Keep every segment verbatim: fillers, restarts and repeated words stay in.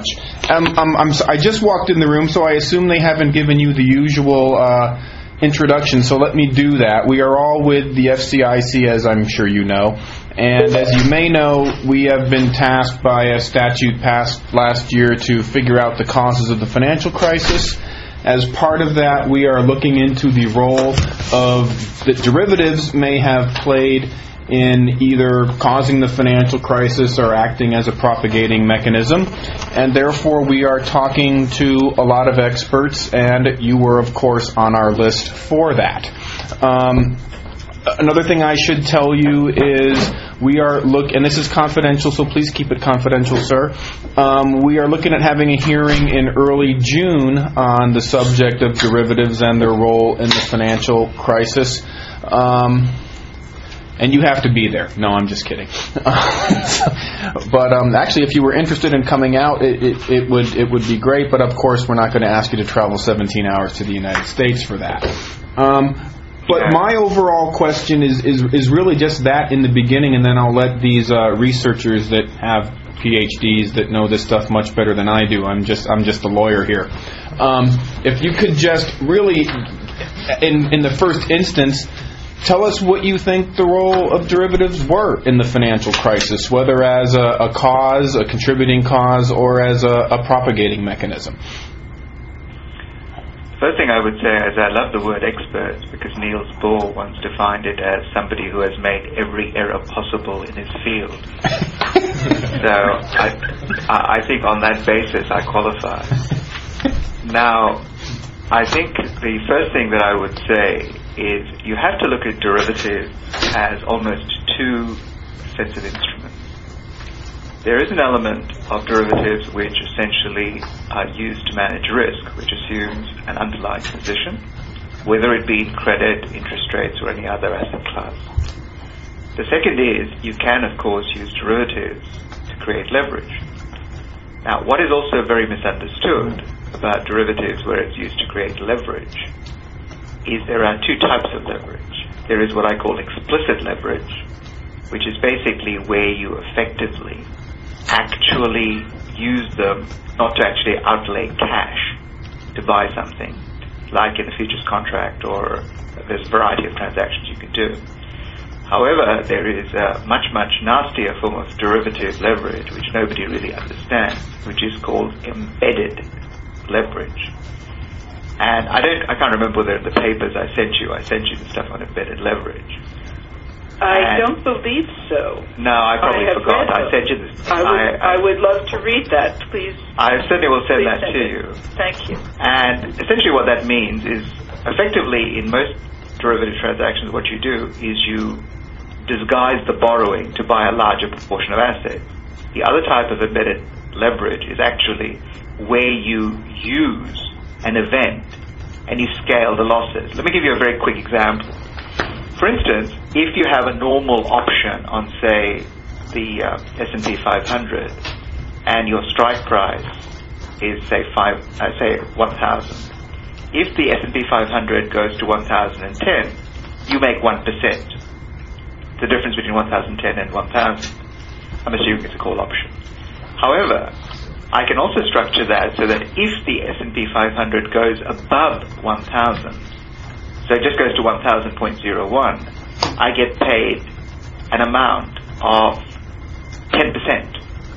much. Um, I'm, I'm, I just walked in the room, so I assume they haven't given you the usual uh, introduction, so let me do that. We are all with the F C I C, as I'm sure you know. And as you may know, we have been tasked by a statute passed last year to figure out the causes of the financial crisis. As part of that, we are looking into the role of that derivatives may have played in either causing the financial crisis or acting as a propagating mechanism. And therefore, we are talking to a lot of experts, and you were, of course, on our list for that. Um, another thing I should tell you is we are look, and this is confidential, so please keep it confidential, sir. Um, we are looking at having a hearing in early June on the subject of derivatives and their role in the financial crisis. Um, And you have to be there. No, I'm just kidding. But um, actually, if you were interested in coming out, it, it, it would it would be great. But of course, we're not going to ask you to travel seventeen hours to the United States for that. Um, but my overall question is, is is really just that in the beginning, and then I'll let these uh, researchers that have P H Ds that know this stuff much better than I do. I'm just I'm just a lawyer here. Um, if you could just really, in in the first instance, tell us what you think the role of derivatives were in the financial crisis, whether as a, a cause, a contributing cause, or as a, a propagating mechanism. First thing I would say is I love the word expert because Niels Bohr once defined it as somebody who has made every error possible in his field. So I, I think on that basis I qualify. Now, I think the first thing that I would say is you have to look at derivatives as almost two sets of instruments. There is an element of derivatives which essentially are used to manage risk, which assumes an underlying position, whether it be credit, interest rates, or any other asset class. The second is you can, of course, use derivatives to create leverage. Now, what is also very misunderstood about derivatives where it's used to create leverage is there are two types of leverage. There is what I call explicit leverage, which is basically where you effectively actually use them not to actually outlay cash to buy something, like in a futures contract, or there's a variety of transactions you can do. However, there is a much, much nastier form of derivative leverage, which nobody really understands, which is called embedded leverage. And I don't, I can't remember whether in the papers I sent you, I sent you the stuff on embedded leverage. I and don't believe so. No, I probably I forgot. I sent you this. I would, I, I would love to read that, please. I certainly will send that send to it. you. Thank you. And essentially what that means is, effectively, in most derivative transactions, what you do is you disguise the borrowing to buy a larger proportion of assets. The other type of embedded leverage is actually where you use an event and you scale the losses. Let me give you a very quick example. For instance, if you have a normal option on, say, the uh, S and P five hundred, and your strike price is, say, five, uh, say one thousand. If the S and P five hundred goes to one thousand ten, you make one percent. The difference between one thousand ten and one thousand. I'm assuming it's a call option. However, I can also structure that so that if the S and P five hundred goes above one thousand, so it just goes to one thousand point zero one, I get paid an amount of ten percent.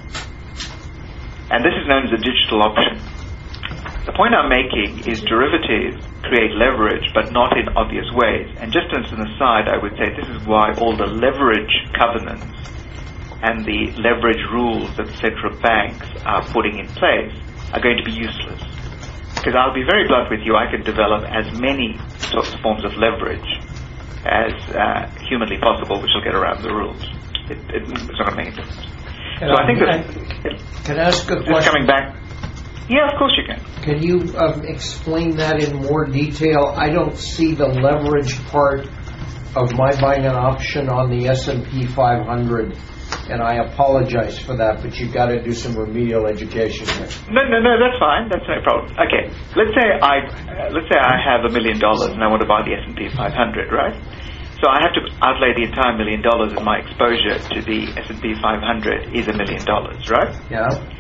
And this is known as a digital option. The point I'm making is derivatives create leverage, but not in obvious ways. And just as an aside, I would say this is why all the leverage covenants and the leverage rules that central banks are putting in place are going to be useless. Because I'll be very blunt with you, I can develop as many sorts of forms of leverage as uh, humanly possible, which will get around the rules. It, it, it's not going to make a difference. Can so I, I think that... Can I ask a question? Just coming back... Yeah, of course you can. Can you um, explain that in more detail? I don't see the leverage part of my buying an option on the S and P five hundred. And I apologize for that, but you've got to do some remedial education here. No, no, no, that's fine. That's no problem. Okay, let's say I, uh, let's say I have a million dollars and I want to buy the S and P five hundred, right? So I have to outlay the entire million dollars, and my exposure to the S and P five hundred is a million dollars, right? Yeah.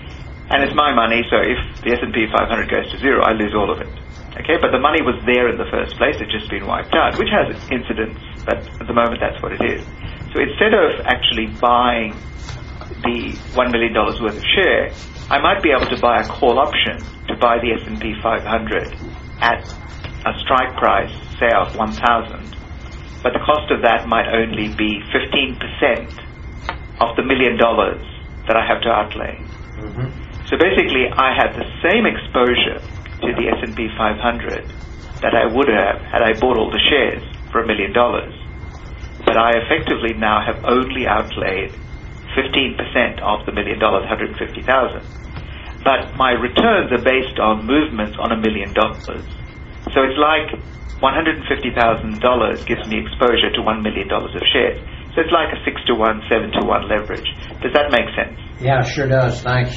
And it's my money, so if the S and P five hundred goes to zero, I lose all of it. Okay, but the money was there in the first place, it's just been wiped out, which has incidents, but at the moment that's what it is. So instead of actually buying the one million dollars worth of share, I might be able to buy a call option to buy the S and P five hundred at a strike price, say of one thousand, but the cost of that might only be fifteen percent of the million dollars that I have to outlay. Mm-hmm. So basically, I had the same exposure to the S and P five hundred that I would have had I bought all the shares for a million dollars. But I effectively now have only outlaid fifteen percent of the million dollars, one hundred fifty thousand. But my returns are based on movements on a million dollars. So it's like one hundred fifty thousand dollars gives me exposure to one million dollars of shares. So it's like a six to one, seven to one leverage. Does that make sense? Yeah, sure does. Thanks.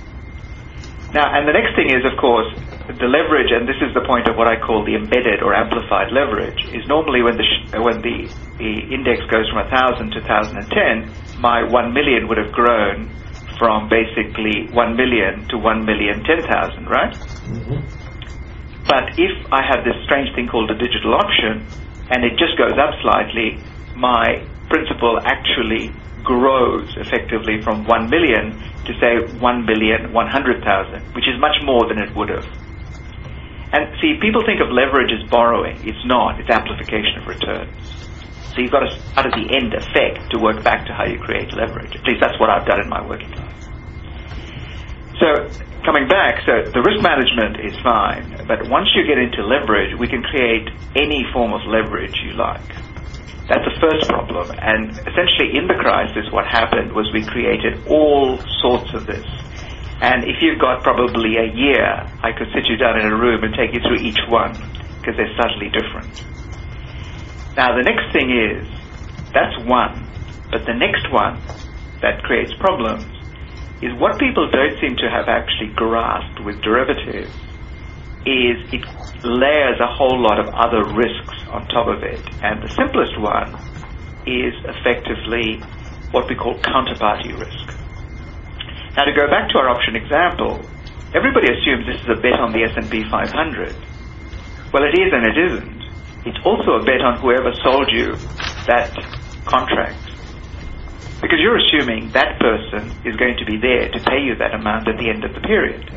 Now, and the next thing is, of course, the leverage, and this is the point of what I call the embedded or amplified leverage, is normally when the sh- when the, the index goes from one thousand to one thousand ten, my one million would have grown from basically one million to one million ten thousand, right? Mm-hmm. But if I have this strange thing called a digital option, and it just goes up slightly, my principal actually grows effectively from one million to say one million one hundred thousand, which is much more than it would have. And see, people think of leverage as borrowing. It's not. It's amplification of returns. So you've got to start at the end effect to work back to how you create leverage. At least that's what I've done in my working life. So coming back, so the risk management is fine, but once you get into leverage, we can create any form of leverage you like. That's the first problem. And essentially in the crisis, what happened was we created all sorts of this. And if you've got probably a year, I could sit you down in a room and take you through each one, because they're subtly different. Now, the next thing is, that's one. But the next one that creates problems is what people don't seem to have actually grasped with derivatives is it layers a whole lot of other risks on top of it. And the simplest one is effectively what we call counterparty risk. Now, to go back to our option example, everybody assumes this is a bet on the S and P five hundred. Well, it is and it isn't. It's also a bet on whoever sold you that contract. Because you're assuming that person is going to be there to pay you that amount at the end of the period.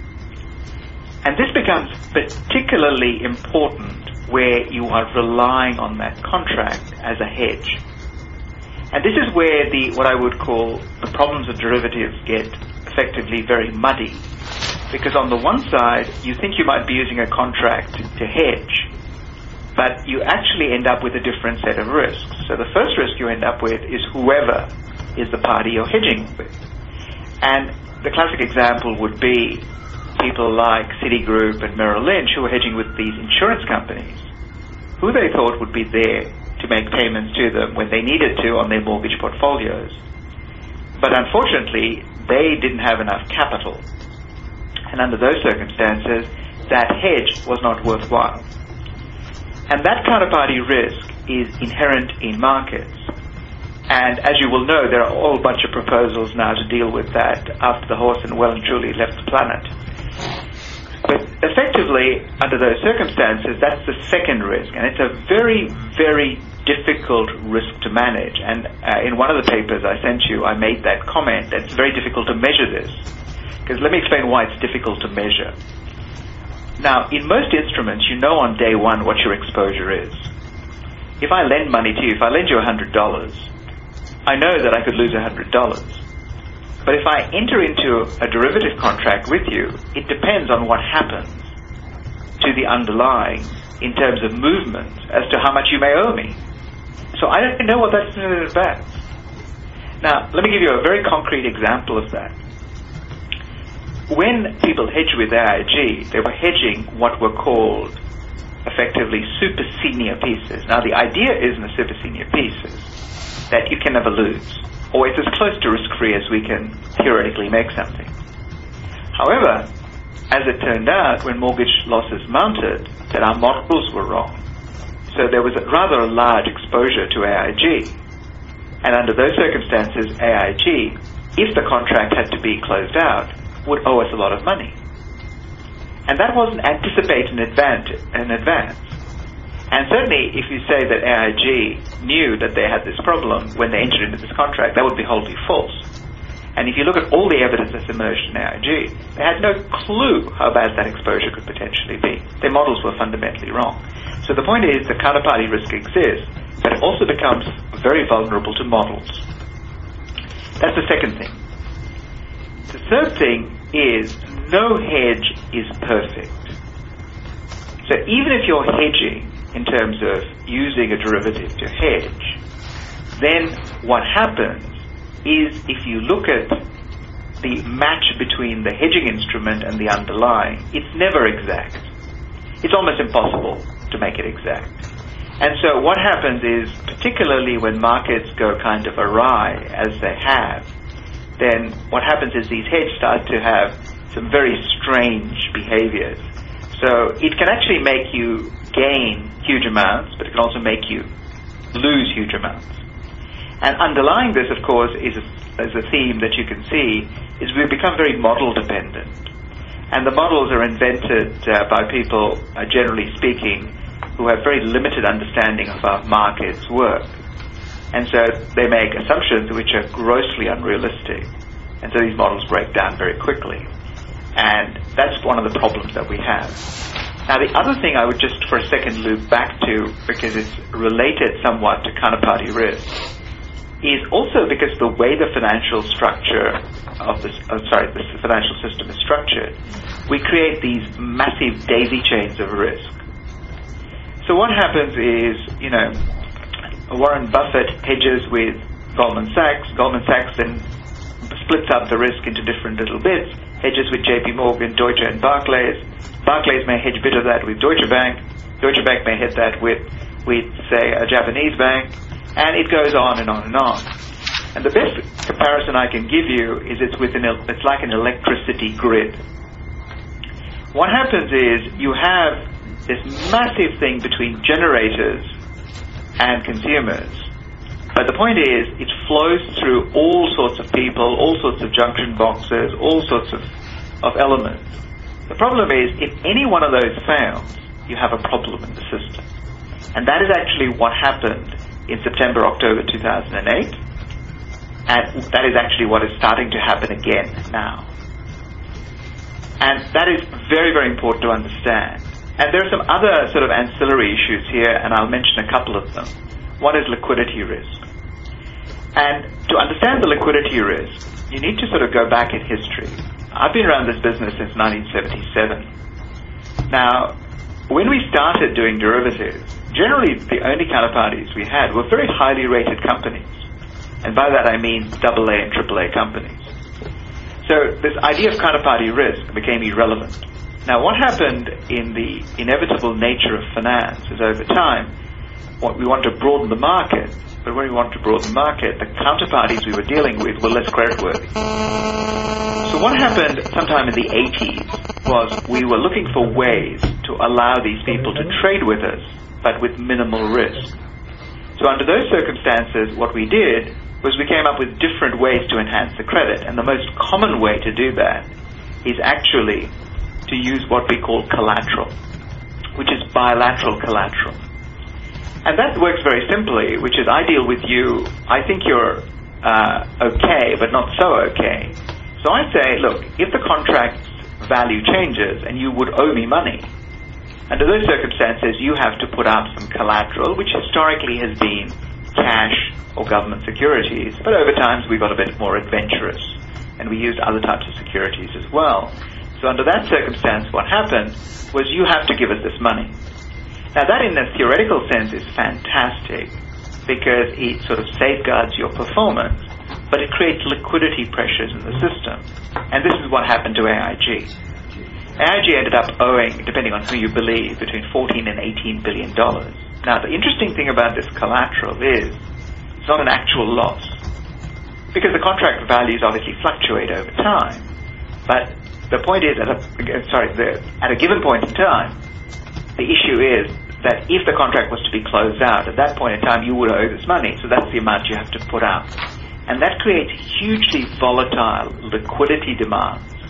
And this becomes particularly important where you are relying on that contract as a hedge. And this is where the what I would call the problems of derivatives get effectively very muddy. Because on the one side, you think you might be using a contract to hedge, but you actually end up with a different set of risks. So the first risk you end up with is whoever is the party you're hedging with. And the classic example would be people like Citigroup and Merrill Lynch who were hedging with these insurance companies, who they thought would be there to make payments to them when they needed to on their mortgage portfolios. But unfortunately, they didn't have enough capital. And under those circumstances, that hedge was not worthwhile. And that counterparty risk is inherent in markets. And as you will know, there are a whole bunch of proposals now to deal with that after the horse and well and truly left the planet. But effectively, under those circumstances, that's the second risk, and it's a very, very difficult risk to manage. And uh, in one of the papers I sent you, I made that comment that it's very difficult to measure this. Because let me explain why it's difficult to measure. Now, in most instruments, you know on day one what your exposure is. If I lend money to you, if I lend you one hundred dollars, I know that I could lose one hundred dollars. But if I enter into a derivative contract with you, it depends on what happens to the underlying in terms of movement as to how much you may owe me. So I don't know what that's in advance. Now, let me give you a very concrete example of that. When people hedge with A I G, they were hedging what were called effectively super senior pieces. Now, the idea is in the super senior pieces that you can never lose, or it's as close to risk-free as we can theoretically make something. However, as it turned out, when mortgage losses mounted, that our models were wrong. So there was a rather a large exposure to A I G. And under those circumstances, A I G, if the contract had to be closed out, would owe us a lot of money. And that wasn't anticipated in advance. In advance. And certainly, if you say that A I G knew that they had this problem when they entered into this contract, that would be wholly false. And if you look at all the evidence that's emerged in A I G, they had no clue how bad that exposure could potentially be. Their models were fundamentally wrong. So the point is that counterparty risk exists, but it also becomes very vulnerable to models. That's the second thing. The third thing is no hedge is perfect. So even if you're hedging in terms of using a derivative to hedge, then what happens is if you look at the match between the hedging instrument and the underlying, it's never exact. It's almost impossible to make it exact. And so what happens is, particularly when markets go kind of awry, as they have, then what happens is these hedges start to have some very strange behaviors. So it can actually make you gain huge amounts, but it can also make you lose huge amounts. And underlying this, of course, is a, is a theme that you can see, is we've become very model dependent. And the models are invented uh, by people, uh, generally speaking, who have very limited understanding of how markets work. And so they make assumptions which are grossly unrealistic. And so these models break down very quickly. And that's one of the problems that we have. Now, the other thing I would just for a second loop back to, because it's related somewhat to counterparty risk, is also because the way the financial structure of this, oh, sorry, the financial system is structured, we create these massive daisy chains of risk. So what happens is, you know, Warren Buffett hedges with Goldman Sachs. Goldman Sachs then splits up the risk into different little bits, hedges with J P Morgan, Deutsche, and Barclays. Barclays may hedge a bit of that with Deutsche Bank. Deutsche Bank may hedge that with, with, say, a Japanese bank. And it goes on and on and on. And the best comparison I can give you is it's within a, it's like an electricity grid. What happens is you have this massive thing between generators and consumers. But the point is, it flows through all sorts of people, all sorts of junction boxes, all sorts of, of elements. The problem is, if any one of those fails, you have a problem in the system. And that is actually what happened in September, October two thousand eight. And that is actually what is starting to happen again now. And that is very, very important to understand. And there are some other sort of ancillary issues here, and I'll mention a couple of them. One is liquidity risk. And to understand the liquidity risk, you need to sort of go back in history. I've been around this business since nineteen seventy-seven. Now, when we started doing derivatives, generally the only counterparties we had were very highly rated companies. And by that I mean double A and triple A companies. So this idea of counterparty risk became irrelevant. Now, what happened in the inevitable nature of finance is over time, what we want to broaden the market, but when we want to broaden the market, the counterparties we were dealing with were less creditworthy. So what happened sometime in the eighties was we were looking for ways to allow these people to trade with us, but with minimal risk. So under those circumstances, what we did was we came up with different ways to enhance the credit, and the most common way to do that is actually to use what we call collateral, which is bilateral collateral. And that works very simply, which is I deal with you, I think you're uh, okay, but not so okay. So I say, look, if the contract's value changes and you would owe me money, under those circumstances you have to put up some collateral, which historically has been cash or government securities, but over time we got a bit more adventurous and we used other types of securities as well. So under that circumstance, what happened was you have to give us this money. Now that in a theoretical sense is fantastic because it sort of safeguards your performance, but it creates liquidity pressures in the system. And this is what happened to A I G. A I G ended up owing, depending on who you believe, between fourteen and eighteen billion dollars. Now the interesting thing about this collateral is it's not an actual loss, because the contract values obviously fluctuate over time. But the point is, at a, sorry, the, at a given point in time, the issue is that if the contract was to be closed out, at that point in time you would owe this money, so that's the amount you have to put out. And that creates hugely volatile liquidity demands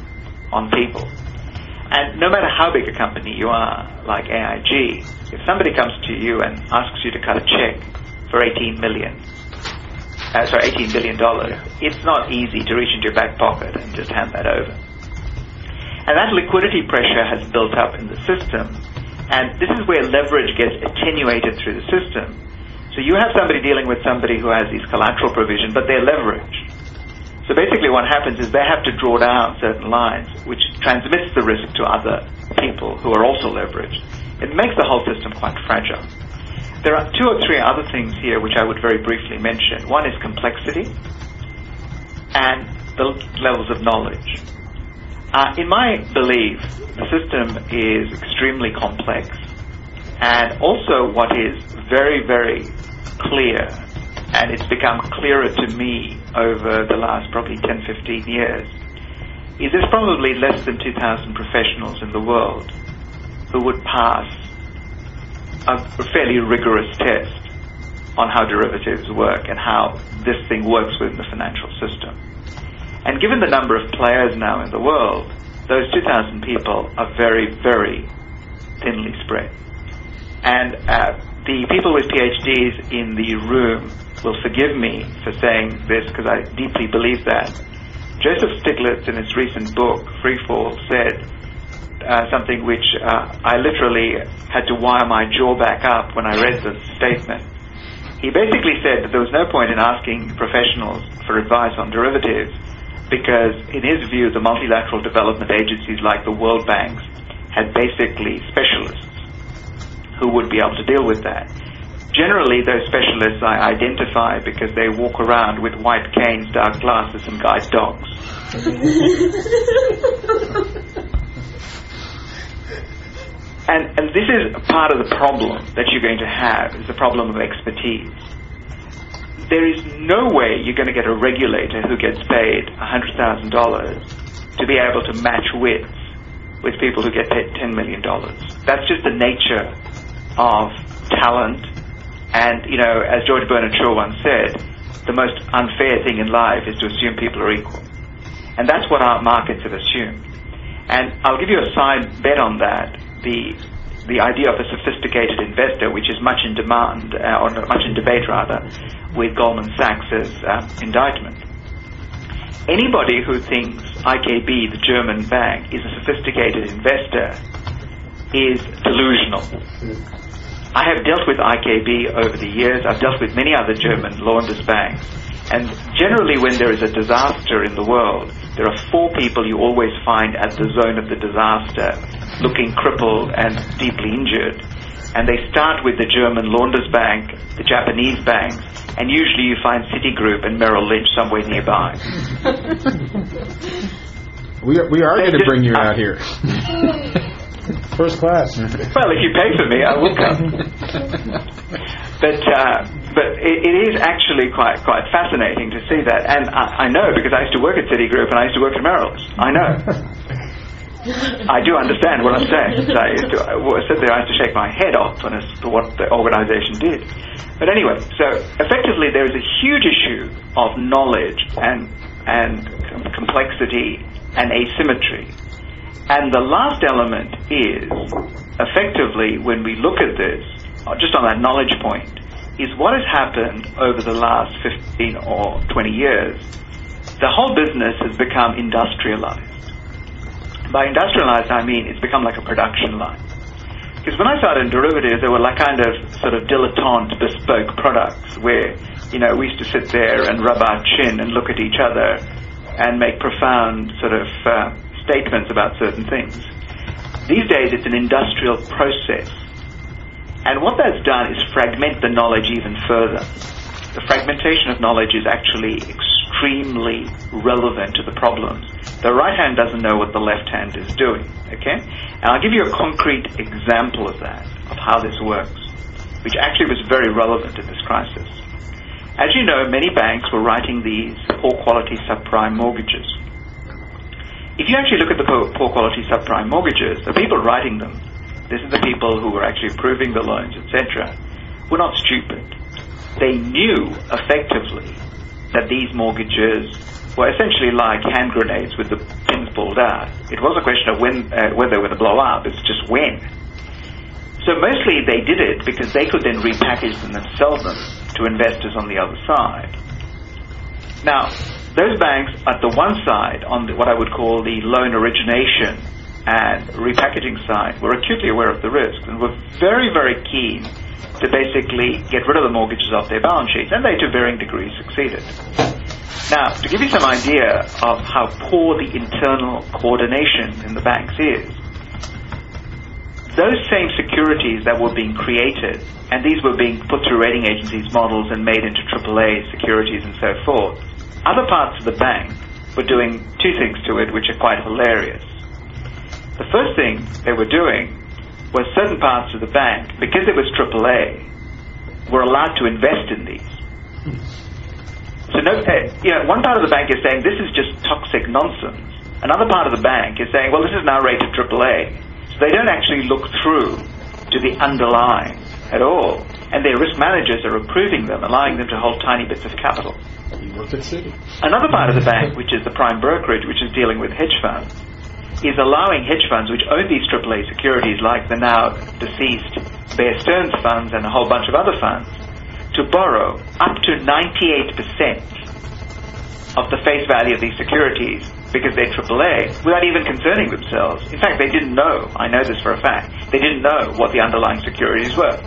on people. And no matter how big a company you are, like A I G, if somebody comes to you and asks you to cut a check for eighteen million, uh, sorry, eighteen billion dollars, it's not easy to reach into your back pocket and just hand that over. And that liquidity pressure has built up in the system, and this is where leverage gets attenuated through the system. So you have somebody dealing with somebody who has these collateral provision, but they're leveraged. So basically what happens is they have to draw down certain lines, which transmits the risk to other people who are also leveraged. It makes the whole system quite fragile. There are two or three other things here which I would very briefly mention. One is complexity and the levels of knowledge. Uh, in my belief, the system is extremely complex, and also what is very, very clear, and it's become clearer to me over the last probably ten, fifteen years, is there's probably less than two thousand professionals in the world who would pass a fairly rigorous test on how derivatives work and how this thing works within the financial system. And given the number of players now in the world, those two thousand people are very, very thinly spread. And uh, the people with PhDs in the room will forgive me for saying this because I deeply believe that. Joseph Stiglitz, in his recent book, Freefall, said uh, something which uh, I literally had to wire my jaw back up when I read the statement. He basically said that there was no point in asking professionals for advice on derivatives because, in his view, the multilateral development agencies like the World Banks had basically specialists who would be able to deal with that. Generally, those specialists I identify because they walk around with white canes, dark glasses, and guide dogs. and, and this is part of the problem that you're going to have, is the problem of expertise. There is no way you're going to get a regulator who gets paid one hundred thousand dollars to be able to match wits with people who get paid ten million dollars. That's just the nature of talent. And, you know, as George Bernard Shaw once said, the most unfair thing in life is to assume people are equal. And that's what our markets have assumed. And I'll give you a side bet on that. The the idea of a sophisticated investor, which is much in demand, uh, or much in debate rather, with Goldman Sachs' uh, indictment. Anybody who thinks I K B, the German bank, is a sophisticated investor is delusional. I have dealt with I K B over the years. I've dealt with many other German Landesbanks. And generally when there is a disaster in the world, there are four people you always find at the zone of the disaster, looking crippled and deeply injured. And they start with the German Landesbank, the Japanese banks, and usually you find Citigroup and Merrill Lynch somewhere nearby. we are, we are going to bring you uh, out here. First class. Well, if you pay for me, I will come. But uh, but it, it is actually quite quite fascinating to see that, and I, I know because I used to work at Citigroup and I used to work at Merrill Lynch. I know. I do understand what I'm saying. So I used to I sit there, I used to shake my head off as to what the organization did. But anyway, so effectively there is a huge issue of knowledge and and complexity and asymmetry. And the last element is, effectively, when we look at this, just on that knowledge point, is what has happened over the last fifteen or twenty years. The whole business has become industrialized. By industrialized, I mean it's become like a production line. Because when I started in derivatives, they were like kind of sort of dilettante, bespoke products where, you know, we used to sit there and rub our chin and look at each other and make profound sort of uh, statements about certain things. These days it's an industrial process, and what that's done is fragment the knowledge even further. The fragmentation of knowledge is actually extremely relevant to the problems. The right hand doesn't know what the left hand is doing, okay? And I'll give you a concrete example of that, of how this works, which actually was very relevant in this crisis. As you know, many banks were writing these poor quality subprime mortgages. If you actually look at the poor, poor quality subprime mortgages, the people writing them, this is the people who were actually approving the loans, et cetera, were not stupid. They knew effectively that these mortgages were essentially like hand grenades with the pins pulled out. It was a question of when, uh, whether they were going to blow up. It's just when. So mostly they did it because they could then repackage them and sell them to investors on the other side. Now, those banks at the one side, on the, what I would call the loan origination and repackaging side, were acutely aware of the risks and were very, very keen to basically get rid of the mortgages off their balance sheets, and they to varying degrees succeeded. Now, to give you some idea of how poor the internal coordination in the banks is, those same securities that were being created, and these were being put through rating agencies' models and made into triple A securities and so forth, other parts of the bank were doing two things to it which are quite hilarious. The first thing they were doing was certain parts of the bank, because it was triple A, were allowed to invest in these. So no, you know, one part of the bank is saying this is just toxic nonsense. Another part of the bank is saying, well, this is now rated triple A. So they don't actually look through to the underlying at all. And their risk managers are approving them, allowing them to hold tiny bits of capital. You work at Citi. Another part of the bank, which is the prime brokerage, which is dealing with hedge funds, is allowing hedge funds which own these triple A securities, like the now deceased Bear Stearns funds and a whole bunch of other funds, to borrow up to ninety-eight percent of the face value of these securities because they're triple A without even concerning themselves. In fact, they didn't know, I know this for a fact, they didn't know what the underlying securities were.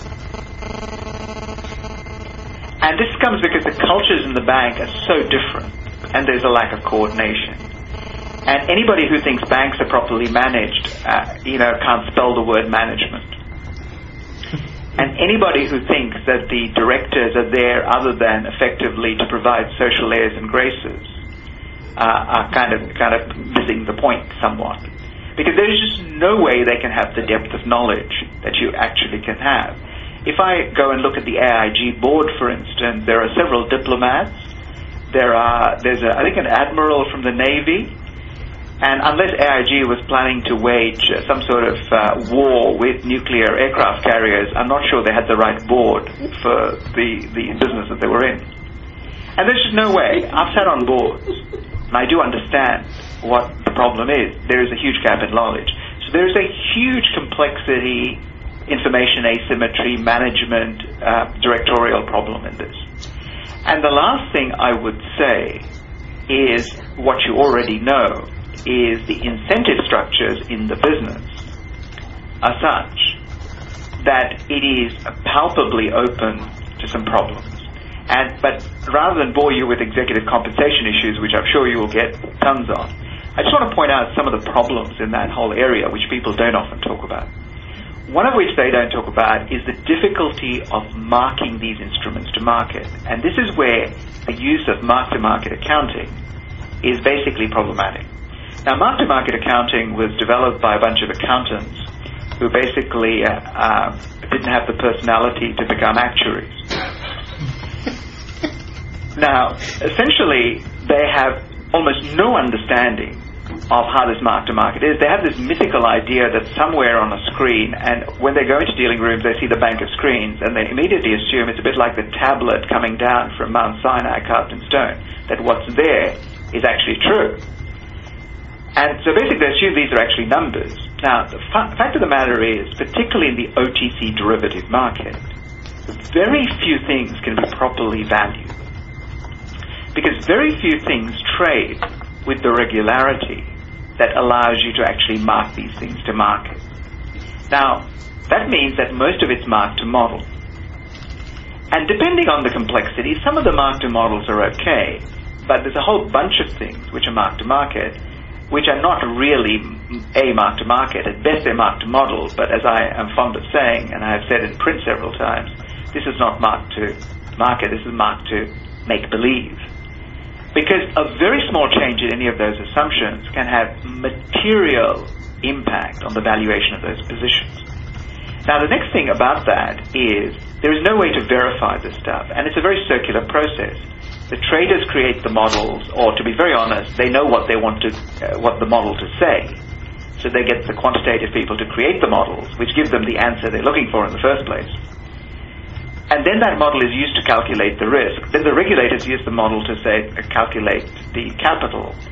And this comes because the cultures in the bank are so different and there's a lack of coordination. And anybody who thinks banks are properly managed, uh, you know, can't spell the word management. And anybody who thinks that the directors are there other than effectively to provide social airs and graces uh, are kind of kind of missing the point somewhat. Because there is just no way they can have the depth of knowledge that you actually can have. If I go and look at the A I G board, for instance, there are several diplomats. There are there's a, I think an admiral from the Navy. And unless A I G was planning to wage uh, some sort of uh, war with nuclear aircraft carriers, I'm not sure they had the right board for the, the business that they were in. And there's just no way. I've sat on boards, and I do understand what the problem is. There is a huge gap in knowledge. So there is a huge complexity, information asymmetry, management, uh, directorial problem in this. And the last thing I would say is what you already know, is the incentive structures in the business are such that it is palpably open to some problems. And but rather than bore you with executive compensation issues, which I'm sure you will get tons of, I just want to point out some of the problems in that whole area which people don't often talk about. One of which they don't talk about is the difficulty of marking these instruments to market. And this is where the use of mark-to-market accounting is basically problematic. Now, mark-to-market accounting was developed by a bunch of accountants who basically uh, uh, didn't have the personality to become actuaries. Now, essentially, they have almost no understanding of how this mark-to-market is. They have this mythical idea that somewhere on a screen, and when they go into dealing rooms, they see the bank of screens, and they immediately assume it's a bit like the tablet coming down from Mount Sinai carved in stone, that what's there is actually true. And so basically they assume these are actually numbers. Now, the fa- fact of the matter is, particularly in the O T C derivative market, very few things can be properly valued. Because very few things trade with the regularity that allows you to actually mark these things to market. Now, that means that most of it's marked to model. And depending on the complexity, some of the mark to models are okay, but there's a whole bunch of things which are marked to market which are not really a mark to market. At best they're marked to model, but as I am fond of saying, and I have said in print several times, this is not marked to market, this is marked to make believe. Because a very small change in any of those assumptions can have material impact on the valuation of those positions. Now, the next thing about that is there is no way to verify this stuff, and it's a very circular process. The traders create the models, or to be very honest, they know what they want to, uh, what the model to say. So they get the quantitative people to create the models, which give them the answer they're looking for in the first place. And then that model is used to calculate the risk. Then the regulators use the model to say, uh, calculate the capital.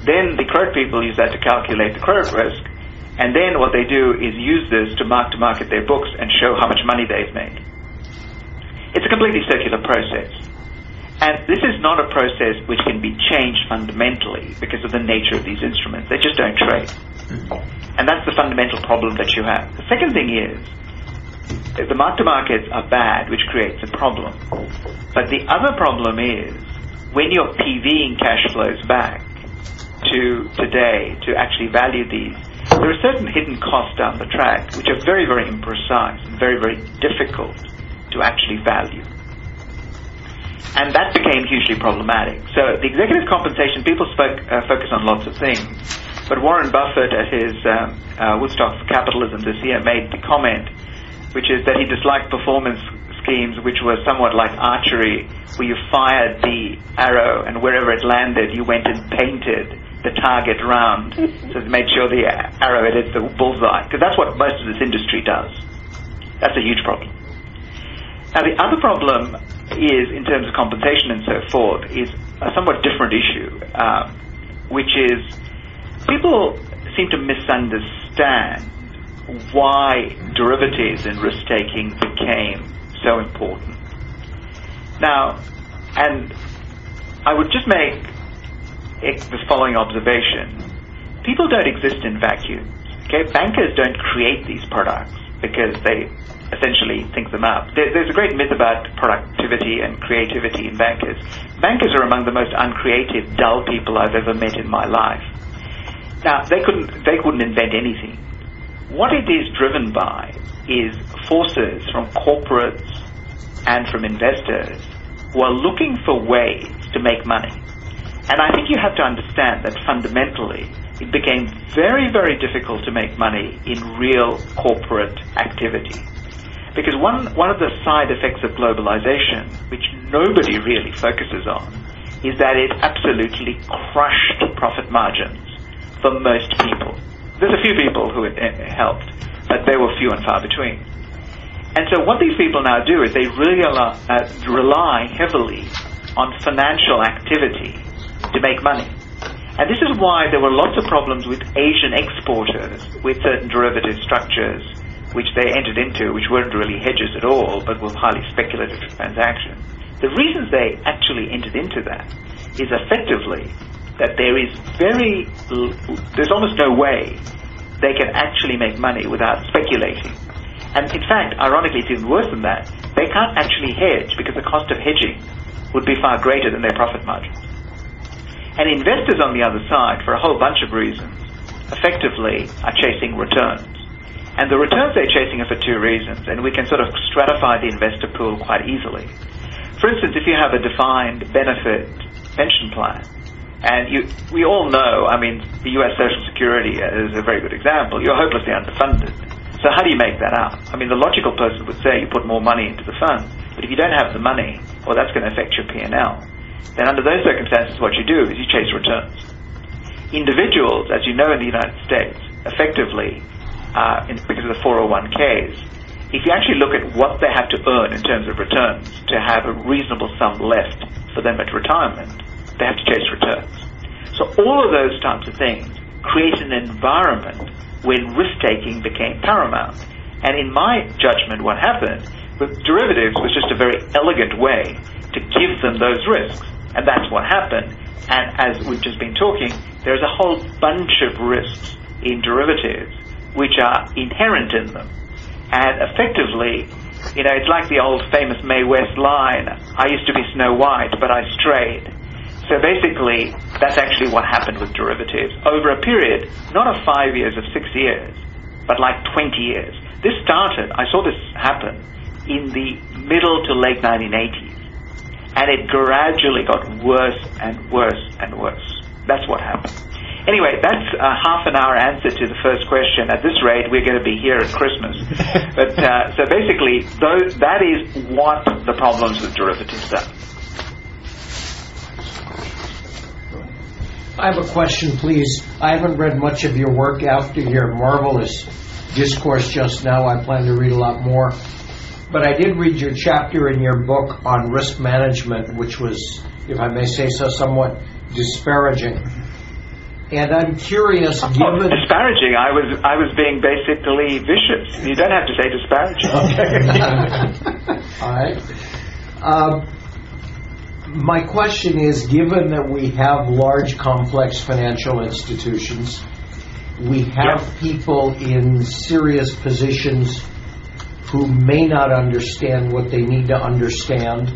Then the credit people use that to calculate the credit risk, and then what they do is use this to mark to market their books and show how much money they've made. It's a completely circular process. And this is not a process which can be changed fundamentally because of the nature of these instruments. They just don't trade. And that's the fundamental problem that you have. The second thing is, the mark-to-markets are bad, which creates a problem. But the other problem is, when you're PVing cash flows back to today to actually value these, there are certain hidden costs down the track which are very, very imprecise and very, very difficult to actually value. And that became hugely problematic. So the executive compensation, people spoke, uh, focus on lots of things, but Warren Buffett at his um, uh, Woodstock for Capitalism this year made the comment, which is that he disliked performance schemes which were somewhat like archery, where you fired the arrow and wherever it landed you went and painted the target round so it made sure the arrow hit the bullseye, because that's what most of this industry does. That's a huge problem. Now the other problem is, in terms of compensation and so forth, is a somewhat different issue, uh, which is people seem to misunderstand why derivatives and risk-taking became so important. Now, and I would just make the following observation. People don't exist in vacuums. Okay? Bankers don't create these products because they essentially think them up. There, there's a great myth about productivity and creativity in bankers. Bankers are among the most uncreative, dull people I've ever met in my life. Now, they couldn't, they couldn't invent anything. What it is driven by is forces from corporates and from investors who are looking for ways to make money. And I think you have to understand that fundamentally it became very, very difficult to make money in real corporate activity. Because one, one of the side effects of globalization, which nobody really focuses on, is that it absolutely crushed profit margins for most people. There's a few people who it helped, but they were few and far between. And so what these people now do is they really uh, rely heavily on financial activity to make money. And this is why there were lots of problems with Asian exporters with certain derivative structures which they entered into, which weren't really hedges at all, but were highly speculative transactions. The reasons they actually entered into that is effectively that there is very, there's almost no way they can actually make money without speculating. And in fact, ironically, it's even worse than that. They can't actually hedge because the cost of hedging would be far greater than their profit margins. And investors on the other side, for a whole bunch of reasons, effectively are chasing returns. And the returns they're chasing are for two reasons, and we can sort of stratify the investor pool quite easily. For instance, if you have a defined benefit pension plan, and you, we all know, I mean, the U S Social Security is a very good example, you're hopelessly underfunded. So how do you make that out? I mean, the logical person would say you put more money into the fund, but if you don't have the money, well, that's going to affect your P and L. Then under those circumstances, what you do is you chase returns. Individuals, as you know in the United States, effectively, uh, in, because of the four oh one Ks, if you actually look at what they have to earn in terms of returns to have a reasonable sum left for them at retirement, they have to chase returns. So all of those types of things create an environment when risk-taking became paramount. And in my judgment, what happened with derivatives was just a very elegant way to give them those risks. And that's what happened. And as we've just been talking, there's a whole bunch of risks in derivatives which are inherent in them. And effectively, you know, it's like the old famous Mae West line, I used to be Snow White, but I strayed. So basically, that's actually what happened with derivatives over a period, not of five years, of six years, but like twenty years. This started, I saw this happen, in the middle to late nineteen eighties. And it gradually got worse and worse and worse. That's what happened. Anyway, that's a half an hour answer to the first question. At this rate, we're going to be here at Christmas. But uh, so basically, those, that is what the problems with derivatives are. I have a question, please. I haven't read much of your work after your marvelous discourse just now. I plan to read a lot more. But I did read your chapter in your book on risk management, which was, if I may say so, somewhat disparaging. And I'm curious, Oh, given... disparaging. I was I was being basically vicious. You don't have to say disparaging. All right. Um, my question is, given that we have large, complex financial institutions, we have Yep. people in serious positions who may not understand what they need to understand.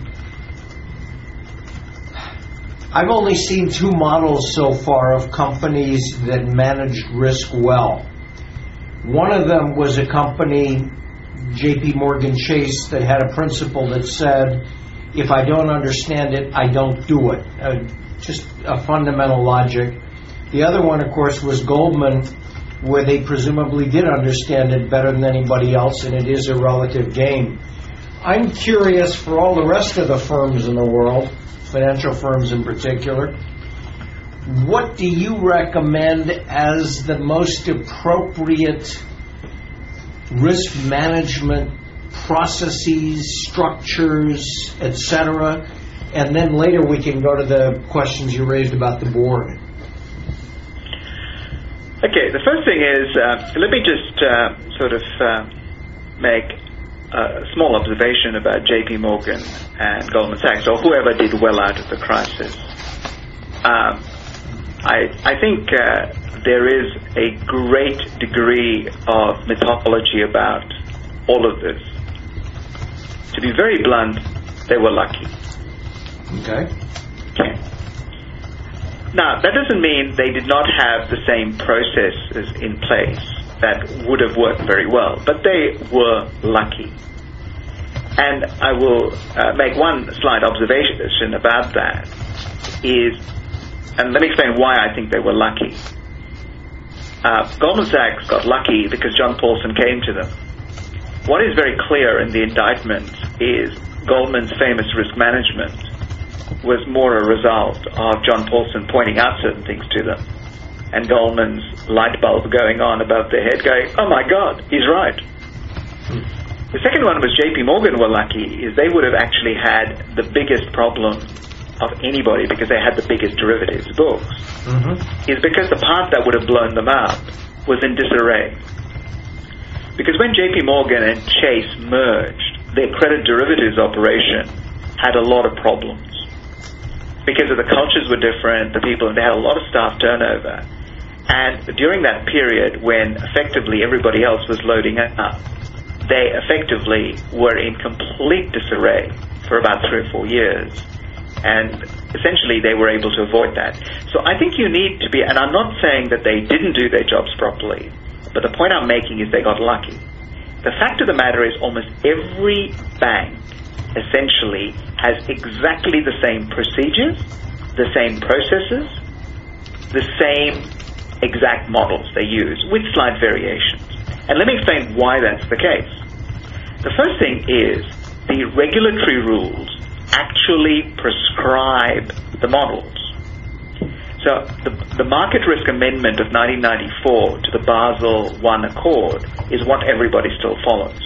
I've only seen two models so far of companies that managed risk well. One of them was a company, J P Morgan Chase, that had a principle that said, if I don't understand it, I don't do it. Uh, just a fundamental logic. The other one, of course, was Goldman, where they presumably did understand it better than anybody else, and it is a relative game. I'm curious, for all the rest of the firms in the world, financial firms in particular, what do you recommend as the most appropriate risk management processes, structures, et cetera? And then later we can go to the questions you raised about the board. Okay, the first thing is, uh, let me just uh, sort of uh, make a small observation about J P Morgan and Goldman Sachs, or whoever did well out of the crisis. Um, I, I think uh, there is a great degree of mythology about all of this. To be very blunt, they were lucky. Okay. Okay. Now, that doesn't mean they did not have the same processes in place that would have worked very well, but they were lucky. And I will uh, make one slight observation about that is, and let me explain why I think they were lucky. Uh, Goldman Sachs got lucky because John Paulson came to them. What is very clear in the indictment is Goldman's famous risk management was more a result of John Paulson pointing out certain things to them, and Goldman's light bulb going on above their head going, oh my God, he's right. The second one was J P Morgan were lucky, is they would have actually had the biggest problem of anybody because they had the biggest derivatives books, mm-hmm. is because the part that would have blown them out was in disarray. Because when J P Morgan and Chase merged, their credit derivatives operation had a lot of problems. Because of the cultures were different, the people, they had a lot of staff turnover. And during that period when effectively everybody else was loading up, they effectively were in complete disarray for about three or four years. And essentially they were able to avoid that. So I think you need to be, and I'm not saying that they didn't do their jobs properly, but the point I'm making is they got lucky. The fact of the matter is almost every bank essentially has exactly the same procedures, the same processes, the same exact models they use with slight variations. And let me explain why that's the case. The first thing is the regulatory rules actually prescribe the models. So the, the market risk amendment of nineteen ninety-four to the Basel one Accord is what everybody still follows.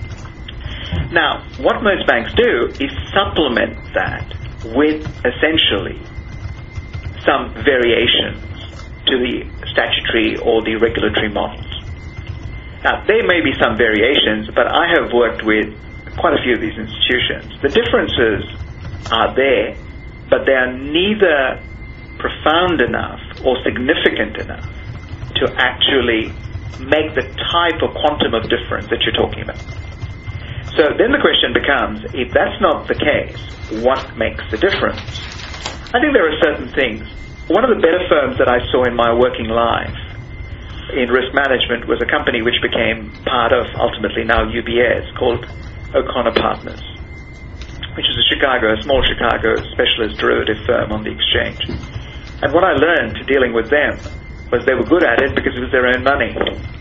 Now, what most banks do is supplement that with essentially some variations to the statutory or the regulatory models. Now, there may be some variations, but I have worked with quite a few of these institutions. The differences are there, but they are neither profound enough or significant enough to actually make the type of quantum of difference that you're talking about. So then the question becomes, if that's not the case, what makes the difference? I think there are certain things. One of the better firms that I saw in my working life in risk management was a company which became part of, ultimately now U B S, called O'Connor Partners, which is a Chicago, a small Chicago specialist derivative firm on the exchange. And what I learned dealing with them was they were good at it because it was their own money.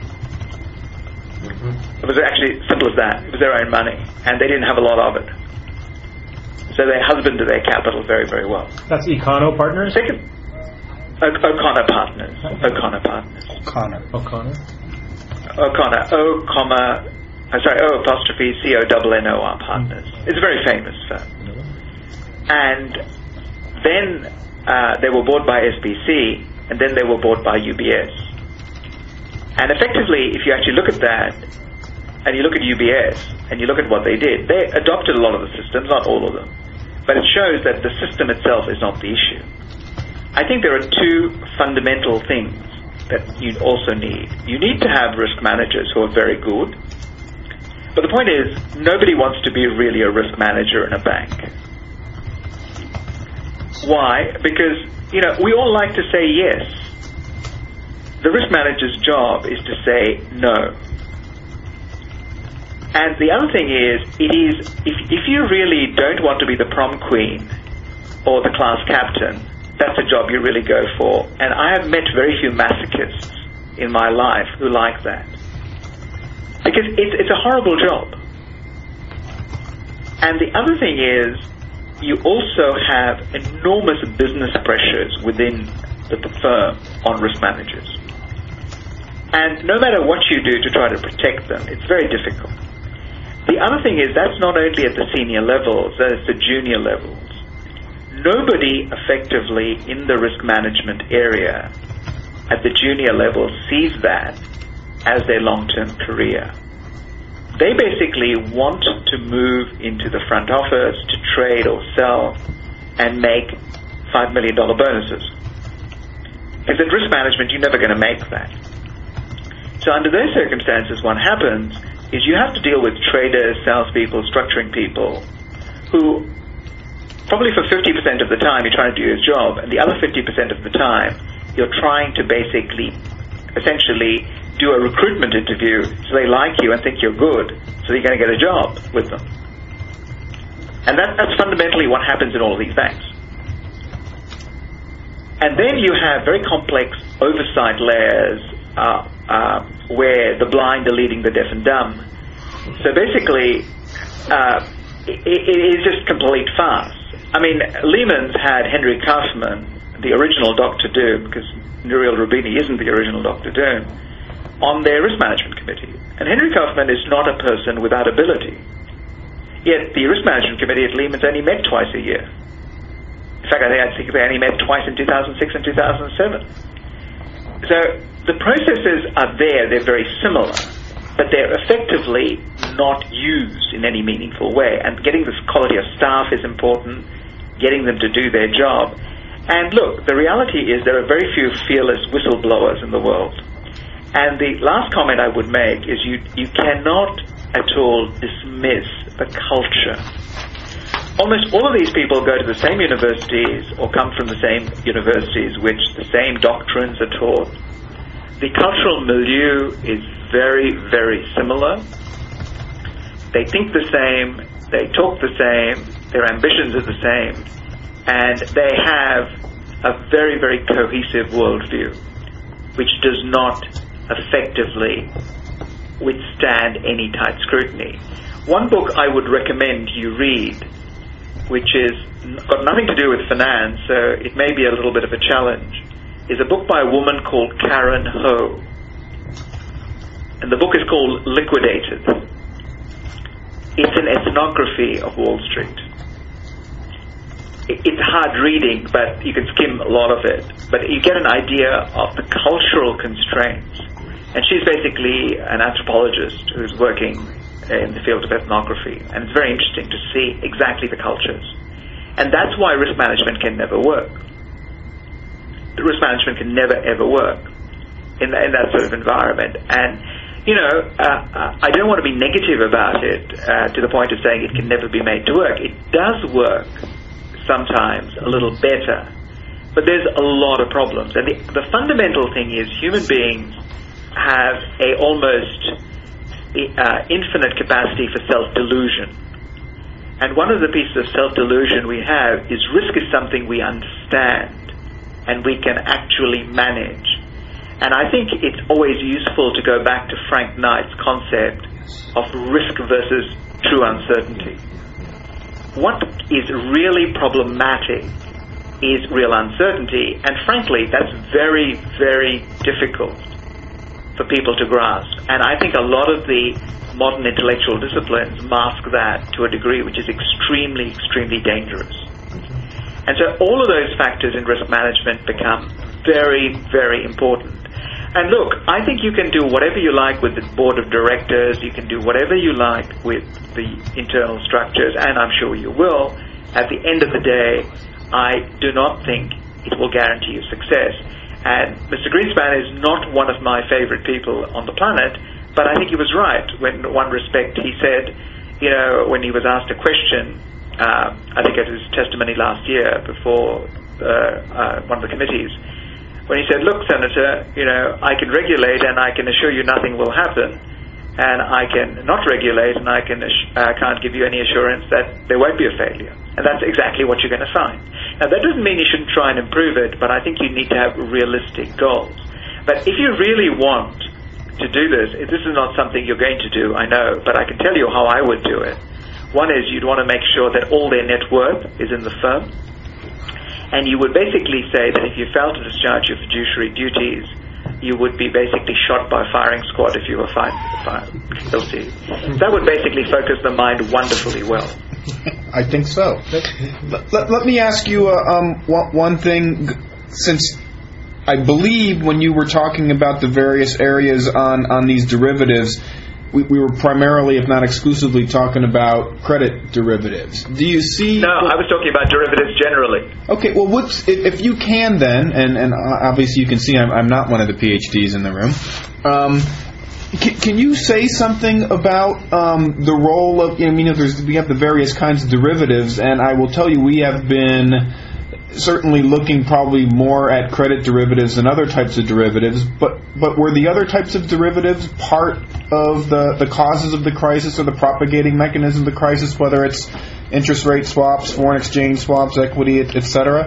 It was actually simple as that. It was their own money, and they didn't have a lot of it. So they husbanded their capital very, very well. That's Econo Partners? Second, o- O'Connor Partners. O'Connor Partners. O'Connor. O'Connor. O'Connor. O, comma, I'm sorry, O apostrophe C O N N O R Partners. It's a very famous firm. And then uh, they were bought by S B C, and then they were bought by U B S. And effectively, if you actually look at that, and you look at U B S, and you look at what they did, they adopted a lot of the systems, not all of them. But it shows that the system itself is not the issue. I think there are two fundamental things that you also need. You need to have risk managers who are very good. But the point is, nobody wants to be really a risk manager in a bank. Why? Because, you know, we all like to say yes. The risk manager's job is to say no. And the other thing is, it is if, if you really don't want to be the prom queen or the class captain, that's a job you really go for. And I have met very few masochists in my life who like that. Because it's, it's a horrible job. And the other thing is, you also have enormous business pressures within the, the firm on risk managers. And no matter what you do to try to protect them, it's very difficult. The other thing is, that's not only at the senior levels, that's the junior levels. Nobody effectively in the risk management area at the junior level sees that as their long-term career. They basically want to move into the front office to trade or sell and make five million dollars bonuses. Because at risk management, you're never going to make that. So under those circumstances, what happens is you have to deal with traders, salespeople, structuring people, who probably for fifty percent of the time you're trying to do your job, and the other fifty percent of the time you're trying to basically, essentially, do a recruitment interview so they like you and think you're good, so you're going to get a job with them. And that, that's fundamentally what happens in all of these banks. And then you have very complex oversight layers uh, uh, where the blind are leading the deaf and dumb. So basically, uh, it, it is just complete farce. I mean, Lehman's had Henry Kaufman, the original Doctor Doom, because Nouriel Roubini isn't the original Doctor Doom, on their risk management committee. And Henry Kaufman is not a person without ability. Yet the risk management committee at Lehman's only met twice a year. In fact, I think they only met twice in two thousand six and two thousand seven. So the processes are there, they're very similar, but they're effectively not used in any meaningful way. And getting this quality of staff is important, getting them to do their job. And look, the reality is there are very few fearless whistleblowers in the world. And the last comment I would make is you, you cannot at all dismiss the culture. Almost all of these people go to the same universities or come from the same universities which the same doctrines are taught. The cultural milieu is very, very similar. They think the same, they talk the same, their ambitions are the same, and they have a very, very cohesive worldview, which does not effectively withstand any tight scrutiny. One book I would recommend you read, which is got nothing to do with finance, so it may be a little bit of a challenge, is a book by a woman called Karen Ho. And the book is called Liquidated. It's an ethnography of Wall Street. It's hard reading, but you can skim a lot of it. But you get an idea of the cultural constraints. And she's basically an anthropologist who's working in the field of ethnography. And it's very interesting to see exactly the cultures. And that's why risk management can never work. The risk management can never, ever work in, in that sort of environment. And, you know, uh, I don't want to be negative about it uh, to the point of saying it can never be made to work. It does work sometimes a little better, but there's a lot of problems. And the, the fundamental thing is human beings have a almost uh, infinite capacity for self-delusion. And one of the pieces of self-delusion we have is risk is something we understand and we can actually manage. And I think it's always useful to go back to Frank Knight's concept of risk versus true uncertainty. What is really problematic is real uncertainty, and frankly, that's very, very difficult for people to grasp. And I think a lot of the modern intellectual disciplines mask that to a degree which is extremely, extremely dangerous. And so all of those factors in risk management become very, very important. And look, I think you can do whatever you like with the board of directors, you can do whatever you like with the internal structures, and I'm sure you will. At the end of the day, I do not think it will guarantee you success. And Mister Greenspan is not one of my favorite people on the planet, but I think he was right when, in one respect, he said, you know, when he was asked a question, uh, I think at his testimony last year before uh, uh, one of the committees, when he said, look, Senator, you know, I can regulate and I can assure you nothing will happen, and I can not regulate and I can uh, can't give you any assurance that there won't be a failure. And that's exactly what you're going to find. Now, that doesn't mean you shouldn't try and improve it, but I think you need to have realistic goals. But if you really want to do this, this is not something you're going to do, I know, but I can tell you how I would do it. One is you'd want to make sure that all their net worth is in the firm. And you would basically say that if you fail to discharge your fiduciary duties, you would be basically shot by a firing squad if you were found guilty. That would basically focus the mind wonderfully well. I think so. Let, let, let me ask you uh, um, one, one thing, since I believe when you were talking about the various areas on, on these derivatives, We, we were primarily, if not exclusively, talking about credit derivatives. Do you see... No, I was talking about derivatives generally. Okay, well, what's, if, if you can then, and, and obviously you can see I'm, I'm not one of the P H Ds in the room, um, can, can you say something about um, the role of... I mean, you know, there's, we have the various kinds of derivatives, and I will tell you we have been certainly looking probably more at credit derivatives than other types of derivatives, but but were the other types of derivatives part of the, the causes of the crisis or the propagating mechanism of the crisis, whether it's interest rate swaps, foreign exchange swaps, equity, et cetera?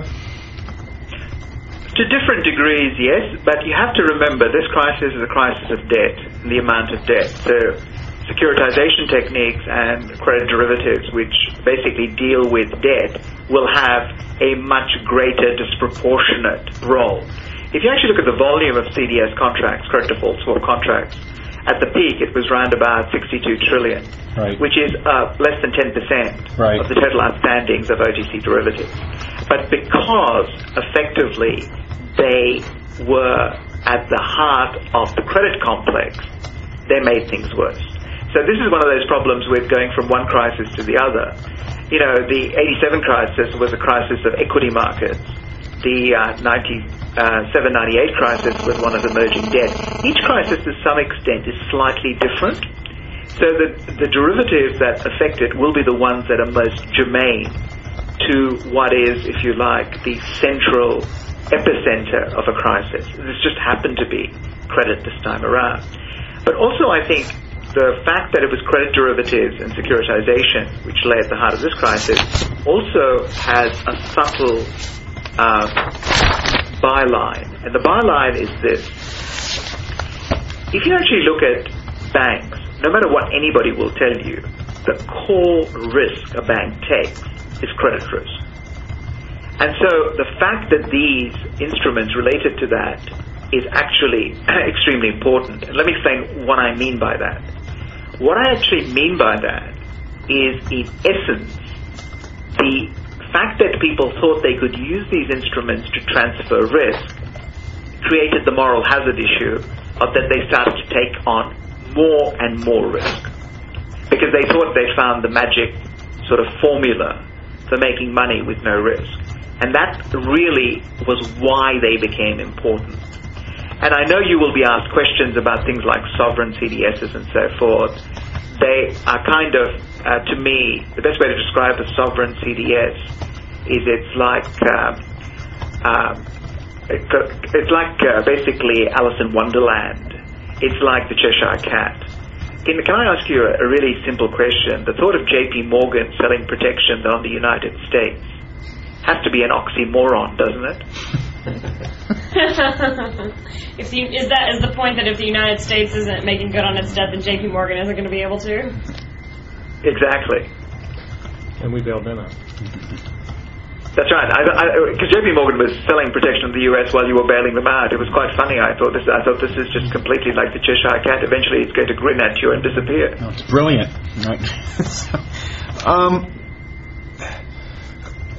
To different degrees, yes, but you have to remember this crisis is a crisis of debt, the amount of debt. So securitization techniques and credit derivatives, which basically deal with debt, will have a much greater disproportionate role. If you actually look at the volume of C D S contracts, credit default swap contracts, at the peak it was around about sixty-two trillion, right, which is uh, less than ten percent right. of the total outstandings of O T C derivatives. But because effectively they were at the heart of the credit complex, they made things worse. So this is one of those problems with going from one crisis to the other. You know, the eighty-seven crisis was a crisis of equity markets. The uh, ninety-seven ninety-eight crisis was one of emerging debt. Each crisis, to some extent, is slightly different. So the, the derivatives that affect it will be the ones that are most germane to what is, if you like, the central epicenter of a crisis. This just happened to be credit this time around. But also, I think, the fact that it was credit derivatives and securitization which lay at the heart of this crisis also has a subtle uh, byline. And the byline is this. If you actually look at banks, no matter what anybody will tell you, the core risk a bank takes is credit risk. And so the fact that these instruments related to that is actually extremely important. And let me explain what I mean by that. What I actually mean by that is, in essence, the fact that people thought they could use these instruments to transfer risk created the moral hazard issue of that they started to take on more and more risk. Because they thought they'd found the magic sort of formula for making money with no risk. And that really was why they became important. And I know you will be asked questions about things like sovereign C D Ss and so forth. They are kind of, uh, to me, the best way to describe a sovereign C D S is it's like, uh, uh, it's like uh, basically Alice in Wonderland. It's like the Cheshire Cat. Can, can I ask you a, a really simple question? The thought of J P Morgan selling protection on the United States has to be an oxymoron, doesn't it? if the, is that is the point that if the United States isn't making good on its debt, then J P Morgan isn't going to be able to? Exactly. And we bailed them out. That's right. Because J P Morgan was selling protection in the U S while you were bailing them out. It was quite funny. I thought this. I thought this is just completely like the Cheshire Cat. Eventually, it's going to grin at you and disappear. Oh, it's brilliant. Right. so, um.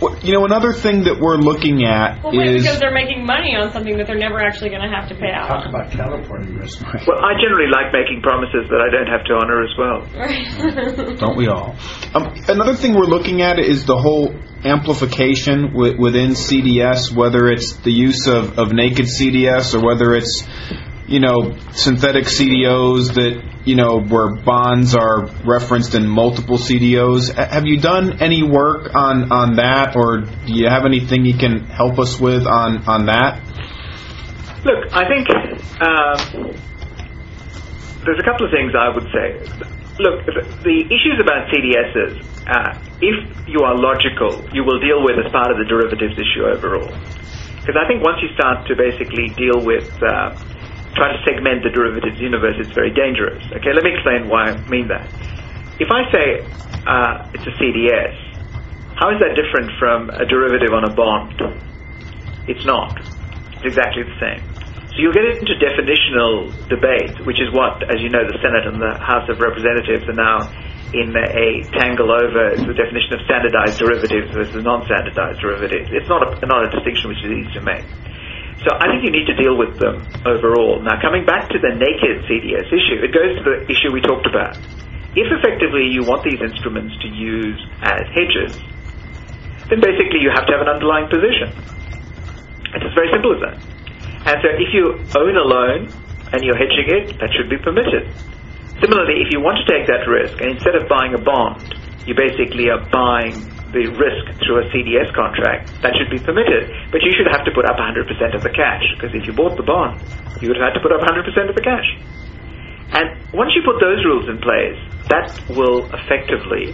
Well, you know, another thing that we're looking at Well, wait, is... because they're making money on something that they're never actually going to have to pay out. Talk about counterparty risk. Well, I generally like making promises that I don't have to honor as well. Right. Don't we all? Um, another thing we're looking at is the whole amplification w- within C D S, whether it's the use of, of naked C D S or whether it's, you know, synthetic C D Os that, you know, where bonds are referenced in multiple C D Os. A- have you done any work on, on that, or do you have anything you can help us with on, on that? Look, I think um, there's a couple of things I would say. Look, the issues about C D Ss, uh, if you are logical, you will deal with as part of the derivatives issue overall. Because I think once you start to basically deal with uh, trying to segment the derivatives universe, it's very dangerous. Okay, let me explain why I mean that. If I say uh, it's a C D S, how is that different from a derivative on a bond? It's not. It's exactly the same. So you'll get into definitional debate, which is what, as you know, the Senate and the House of Representatives are now in a tangle over the definition of standardized derivatives versus non-standardized derivatives. It's not a, not a distinction which is easy to make. So I think you need to deal with them overall. Now, coming back to the naked C D S issue, it goes to the issue we talked about. If effectively you want these instruments to use as hedges, then basically you have to have an underlying position. It's as very simple as that. And so if you own a loan and you're hedging it, that should be permitted. Similarly, if you want to take that risk, and instead of buying a bond, you basically are buying the risk through a C D S contract, that should be permitted. But you should have to put up one hundred percent of the cash, because if you bought the bond, you would have had to put up one hundred percent of the cash. And once you put those rules in place, that will effectively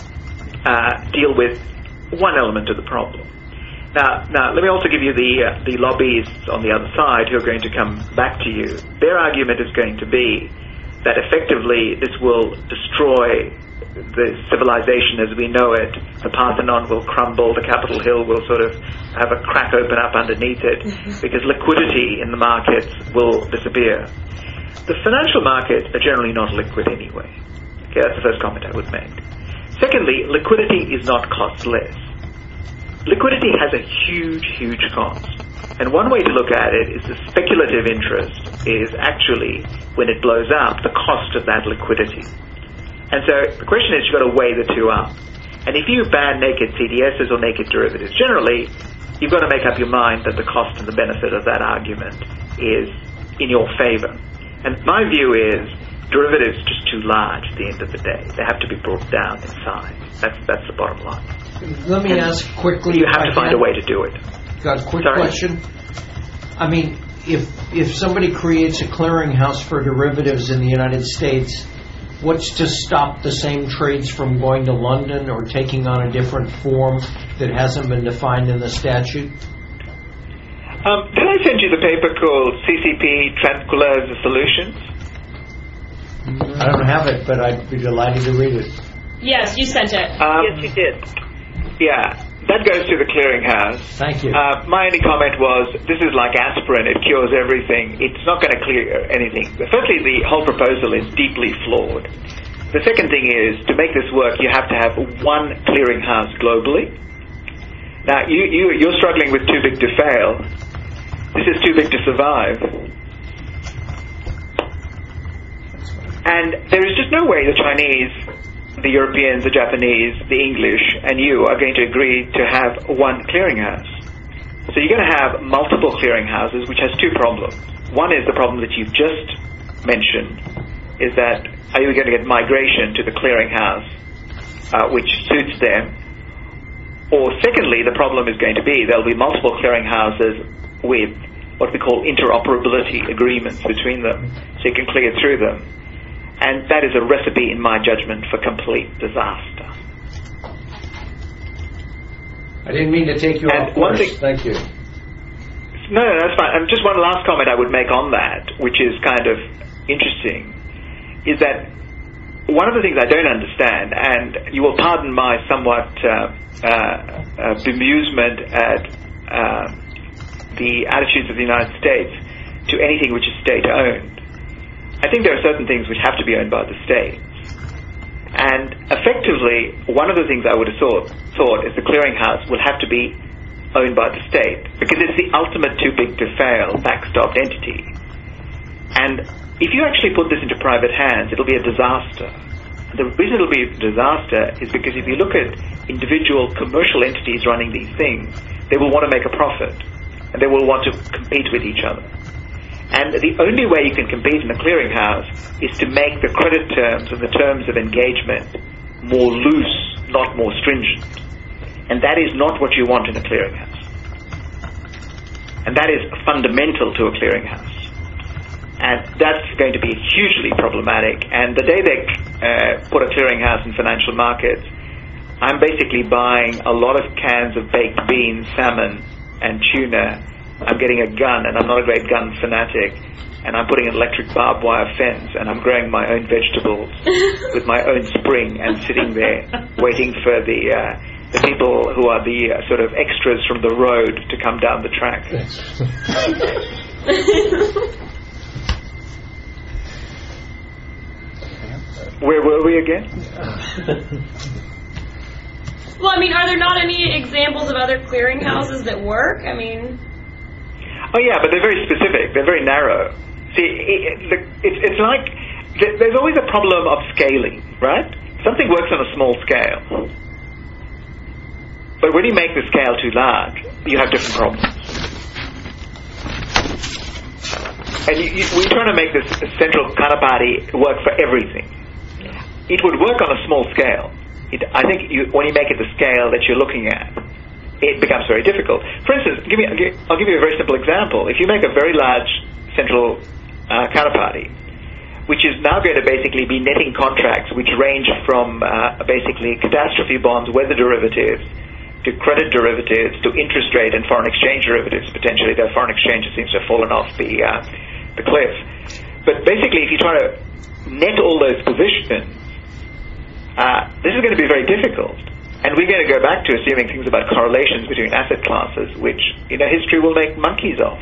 uh, deal with one element of the problem. Now, now, let me also give you the uh, the lobbyists on the other side who are going to come back to you. Their argument is going to be that effectively this will destroy the civilization as we know it. The Parthenon will crumble, the Capitol Hill will sort of have a crack open up underneath it, because liquidity in the markets will disappear. The financial markets are generally not liquid anyway. Okay, that's the first comment I would make. Secondly, liquidity is not costless. Liquidity has a huge, huge cost. And one way to look at it is the speculative interest is actually, when it blows up, the cost of that liquidity. And so the question is, you've got to weigh the two up. And if you ban naked C D Ss or naked derivatives, generally, you've got to make up your mind that the cost and the benefit of that argument is in your favor. And my view is, derivatives are just too large at the end of the day. They have to be brought down in size. That's, that's the bottom line. Let me ask quickly. You have to find a way to do it. Got a quick Sorry? question. I mean, if if somebody creates a clearinghouse for derivatives in the United States, what's to stop the same trades from going to London or taking on a different form that hasn't been defined in the statute? Um, did I send you the paper called C C P Tranquilizer Solutions? I don't have it, but I'd be delighted to read it. Yes, you sent it. Um, Yes, you did. Yeah, that goes to the clearinghouse. Thank you. Uh, my only comment was, this is like aspirin, it cures everything. It's not going to clear anything. Firstly, the whole proposal is deeply flawed. The second thing is, to make this work, you have to have one clearinghouse globally. Now, you, you, you're struggling with too big to fail. This is too big to survive. And there is just no way the Chinese, the Europeans, the Japanese, the English, and you are going to agree to have one clearinghouse. So you're going to have multiple clearinghouses, which has two problems. One is the problem that you've just mentioned, is that are you going to get migration to the clearinghouse, uh, which suits them? Or secondly, the problem is going to be there'll be multiple clearinghouses with what we call interoperability agreements between them, so you can clear through them. And that is a recipe, in my judgment, for complete disaster. I didn't mean to take you And off one course. thing- Thank you. No, no, that's fine. And just one last comment I would make on that, which is kind of interesting, is that one of the things I don't understand, and you will pardon my somewhat uh, uh, uh, bemusement at uh, the attitudes of the United States to anything which is state-owned. I think there are certain things which have to be owned by the states. And effectively, one of the things I would have thought, thought is the clearinghouse will have to be owned by the state, because it's the ultimate too big to fail backstopped entity. And if you actually put this into private hands, it'll be a disaster. The reason it'll be a disaster is because if you look at individual commercial entities running these things, they will want to make a profit, and they will want to compete with each other. And the only way you can compete in the clearinghouse is to make the credit terms and the terms of engagement more loose, not more stringent. And that is not what you want in a clearinghouse. And that is fundamental to a clearinghouse. And that's going to be hugely problematic. And the day they uh, put a clearinghouse in financial markets, I'm basically buying a lot of cans of baked beans, salmon, and tuna. I'm getting a gun, and I'm not a great gun fanatic. And I'm putting an electric barbed wire fence, and I'm growing my own vegetables with my own spring, and sitting there waiting for the uh, the people who are the uh, sort of extras from the road to come down the track. Where were we again? Well, I mean, are there not any examples of other clearinghouses that work? I mean... Oh, yeah, but they're very specific. They're very narrow. See, it, it, it's, it's like... There's always a problem of scaling, right? Something works on a small scale. But when you make the scale too large, you have different problems. And you, you, we're trying to make this central counterparty work for everything. It would work on a small scale. It, I think you, when you make it the scale that you're looking at, it becomes very difficult. For instance, give me, I'll give you a very simple example. If you make a very large central uh, counterparty, which is now going to basically be netting contracts which range from uh, basically catastrophe bonds, weather derivatives, to credit derivatives, to interest rate and foreign exchange derivatives, potentially, though foreign exchange seems to have fallen off the, uh, the cliff. But basically, if you try to net all those positions, uh, this is going to be very difficult. And we're going to go back to assuming things about correlations between asset classes, which, you know, history will make monkeys of.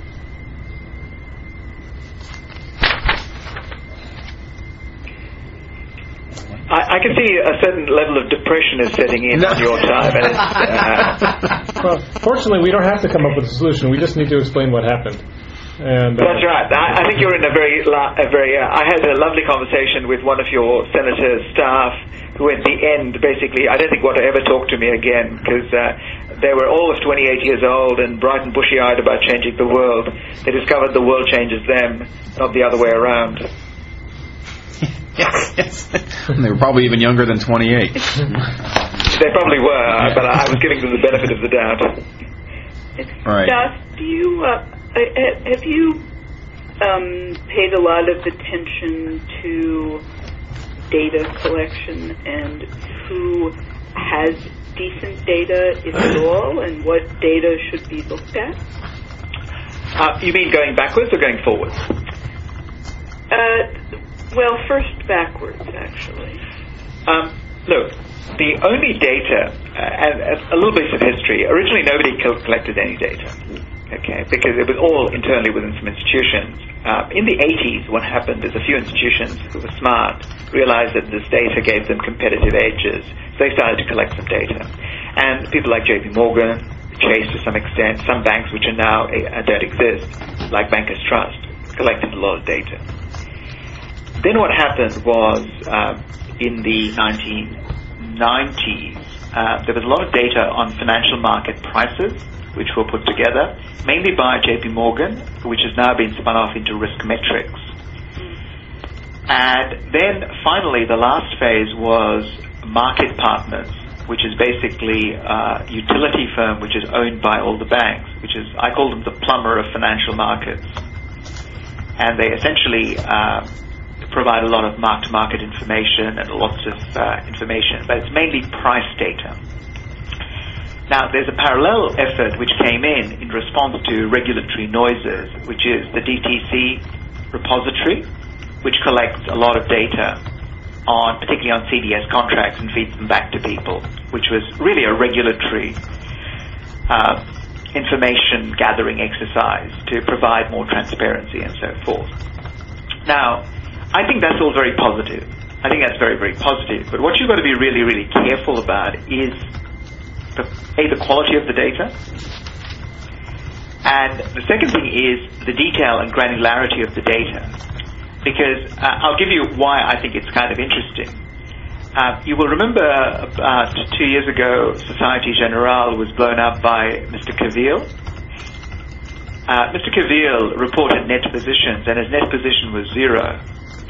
I, I can see a certain level of depression is setting in on your time. And it's, uh, well, fortunately, we don't have to come up with a solution. We just need to explain what happened. And, uh, that's right. I, I think you're in a very, a very. Uh, I had a lovely conversation with one of your senator's staff, who at the end, basically, I don't think want to ever talk to me again, because uh, they were all of twenty-eight years old and bright and bushy-eyed about changing the world. They discovered the world changes them, not the other way around. Yes. They were probably even younger than twenty-eight. They probably were, but I was giving them the benefit of the doubt. Right. Das, do you, uh, have you um, paid a lot of attention to data collection and who has decent data, if at all, and what data should be looked at? Uh, you mean going backwards or going forwards? Uh, well, first backwards, actually. Um, look, the only data, uh, and, and a little bit of history, originally nobody collected any data, okay, because it was all internally within some institutions. Uh, in the eighties, what happened is a few institutions who were smart realized that this data gave them competitive edges, so they started to collect some data. And people like J P Morgan, Chase to some extent, some banks which are now uh, don't exist, like Bankers Trust, collected a lot of data. Then what happened was, uh, in the nineteen nineties, uh, there was a lot of data on financial market prices, which were put together, mainly by J P Morgan, which has now been spun off into RiskMetrics. And then finally, the last phase was Market Partners, which is basically a utility firm which is owned by all the banks, which is, I call them the plumber of financial markets. And they essentially uh, provide a lot of mark-to-market information and lots of uh, information, but it's mainly price data. Now, there's a parallel effort which came in in response to regulatory noises, which is the D T C repository, which collects a lot of data on, particularly on C D S contracts, and feeds them back to people, which was really a regulatory uh, information gathering exercise to provide more transparency and so forth. Now, I think that's all very positive. I think that's very, very positive. But what you've got to be really, really careful about is the, A, the quality of the data, and the second thing is the detail and granularity of the data. Because uh, I'll give you why I think it's kind of interesting. Uh, you will remember about two years ago, Societe Generale was blown up by Mister Cavil. Uh, Mister Cavil reported net positions, and his net position was zero.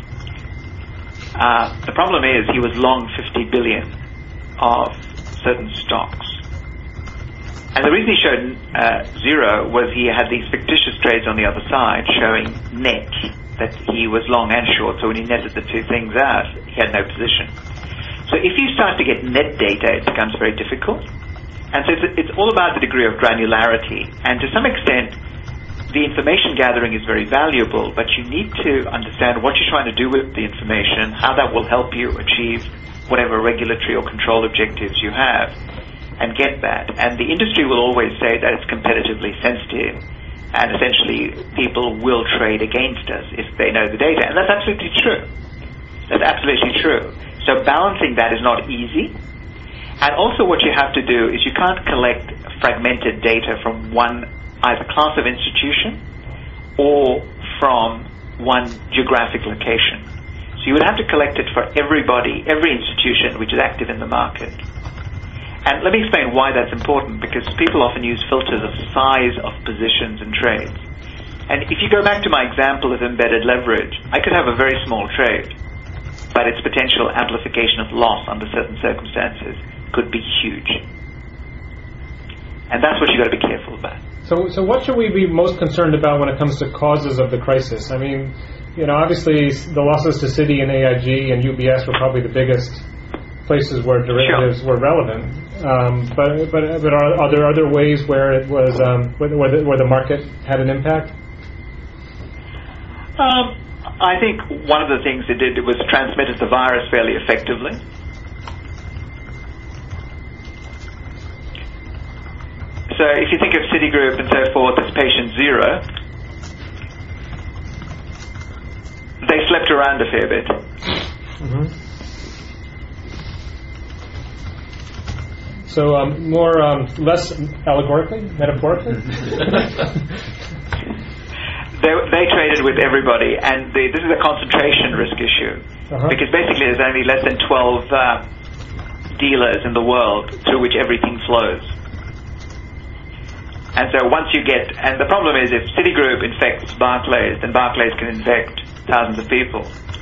Uh, the problem is he was long fifty billion of certain stocks. And the reason he showed uh, zero was he had these fictitious trades on the other side showing net, that he was long and short. So when he netted the two things out, he had no position. So if you start to get net data, it becomes very difficult. And so it's, it's all about the degree of granularity. And to some extent, the information gathering is very valuable, but you need to understand what you're trying to do with the information, how that will help you achieve whatever regulatory or control objectives you have, and get that. And the industry will always say that it's competitively sensitive, and essentially people will trade against us if they know the data. And that's absolutely true. That's absolutely true. So balancing that is not easy. And also what you have to do is you can't collect fragmented data from one either class of institution or from one geographic location. So you would have to collect it for everybody, every institution which is active in the market. And let me explain why that's important, because people often use filters of size of positions and trades. And if you go back to my example of embedded leverage, I could have a very small trade, but its potential amplification of loss under certain circumstances could be huge. And that's what you've got to be careful about. So, so what should we be most concerned about when it comes to causes of the crisis? I mean, you know, obviously the losses to Citi and A I G and U B S were probably the biggest places where derivatives sure. were relevant. Um, but but but are, are there other ways where it was um, where, where, the, where the market had an impact? Um, I think one of the things it did was transmitted the virus fairly effectively. So if you think of Citigroup and so forth as patient zero, they slept around a fair bit. Mm-hmm. So um, more, um, less allegorically, metaphorically? they, they traded with everybody, and the, this is a concentration risk issue. Uh-huh. Because basically there's only less than twelve uh, dealers in the world through which everything flows. And so once you get, and the problem is if Citigroup infects Barclays, then Barclays can infect thousands of people.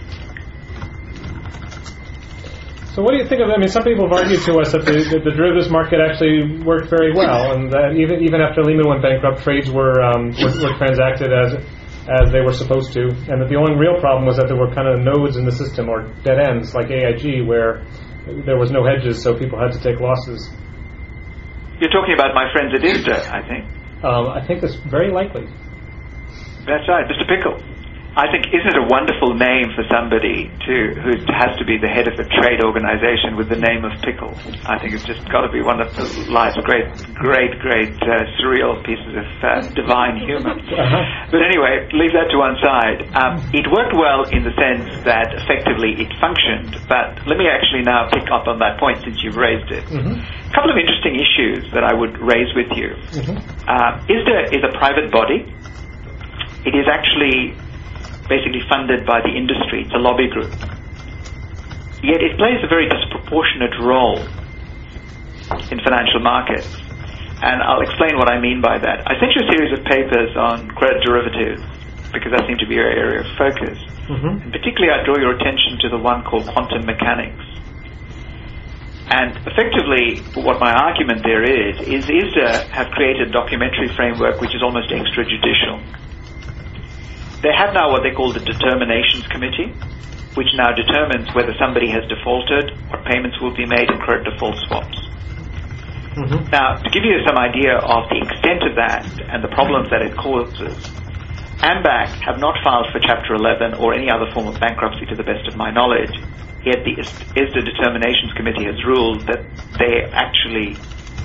So what do you think of, I mean, some people have argued to us that the, that the derivatives market actually worked very well, and that even even after Lehman went bankrupt, trades were, um, were, were transacted as as they were supposed to, and that the only real problem was that there were kind of nodes in the system, or dead ends, like A I G, where there was no hedges, so people had to take losses. You're talking about my friends at ISDA, I think. Um, I think that's very likely. That's right, Mister Pickle. I think, isn't it a wonderful name for somebody to who has to be the head of a trade organization with the name of Pickle? I think it's just got to be one of the life's great, great, great uh, surreal pieces of uh, divine humor. Uh-huh. But anyway, leave that to one side. Um, it worked well in the sense that effectively it functioned, but let me actually now pick up on that point since you've raised it. Mm-hmm. A couple of interesting issues that I would raise with you. Mm-hmm. Uh, ISDA is a private body. It is actually basically funded by the industry. It's a lobby group. Yet it plays a very disproportionate role in financial markets. And I'll explain what I mean by that. I sent you a series of papers on credit derivatives because that seemed to be your area of focus. Mm-hmm. And particularly I draw your attention to the one called quantum mechanics. And effectively, what my argument there is, is ISDA have created a documentary framework which is almost extrajudicial. They have now what they call the Determinations Committee, which now determines whether somebody has defaulted, what payments will be made in credit default swaps. Mm-hmm. Now, to give you some idea of the extent of that and the problems that it causes, AMBAC have not filed for Chapter eleven or any other form of bankruptcy to the best of my knowledge, yet the ISDA Determinations Committee has ruled that they actually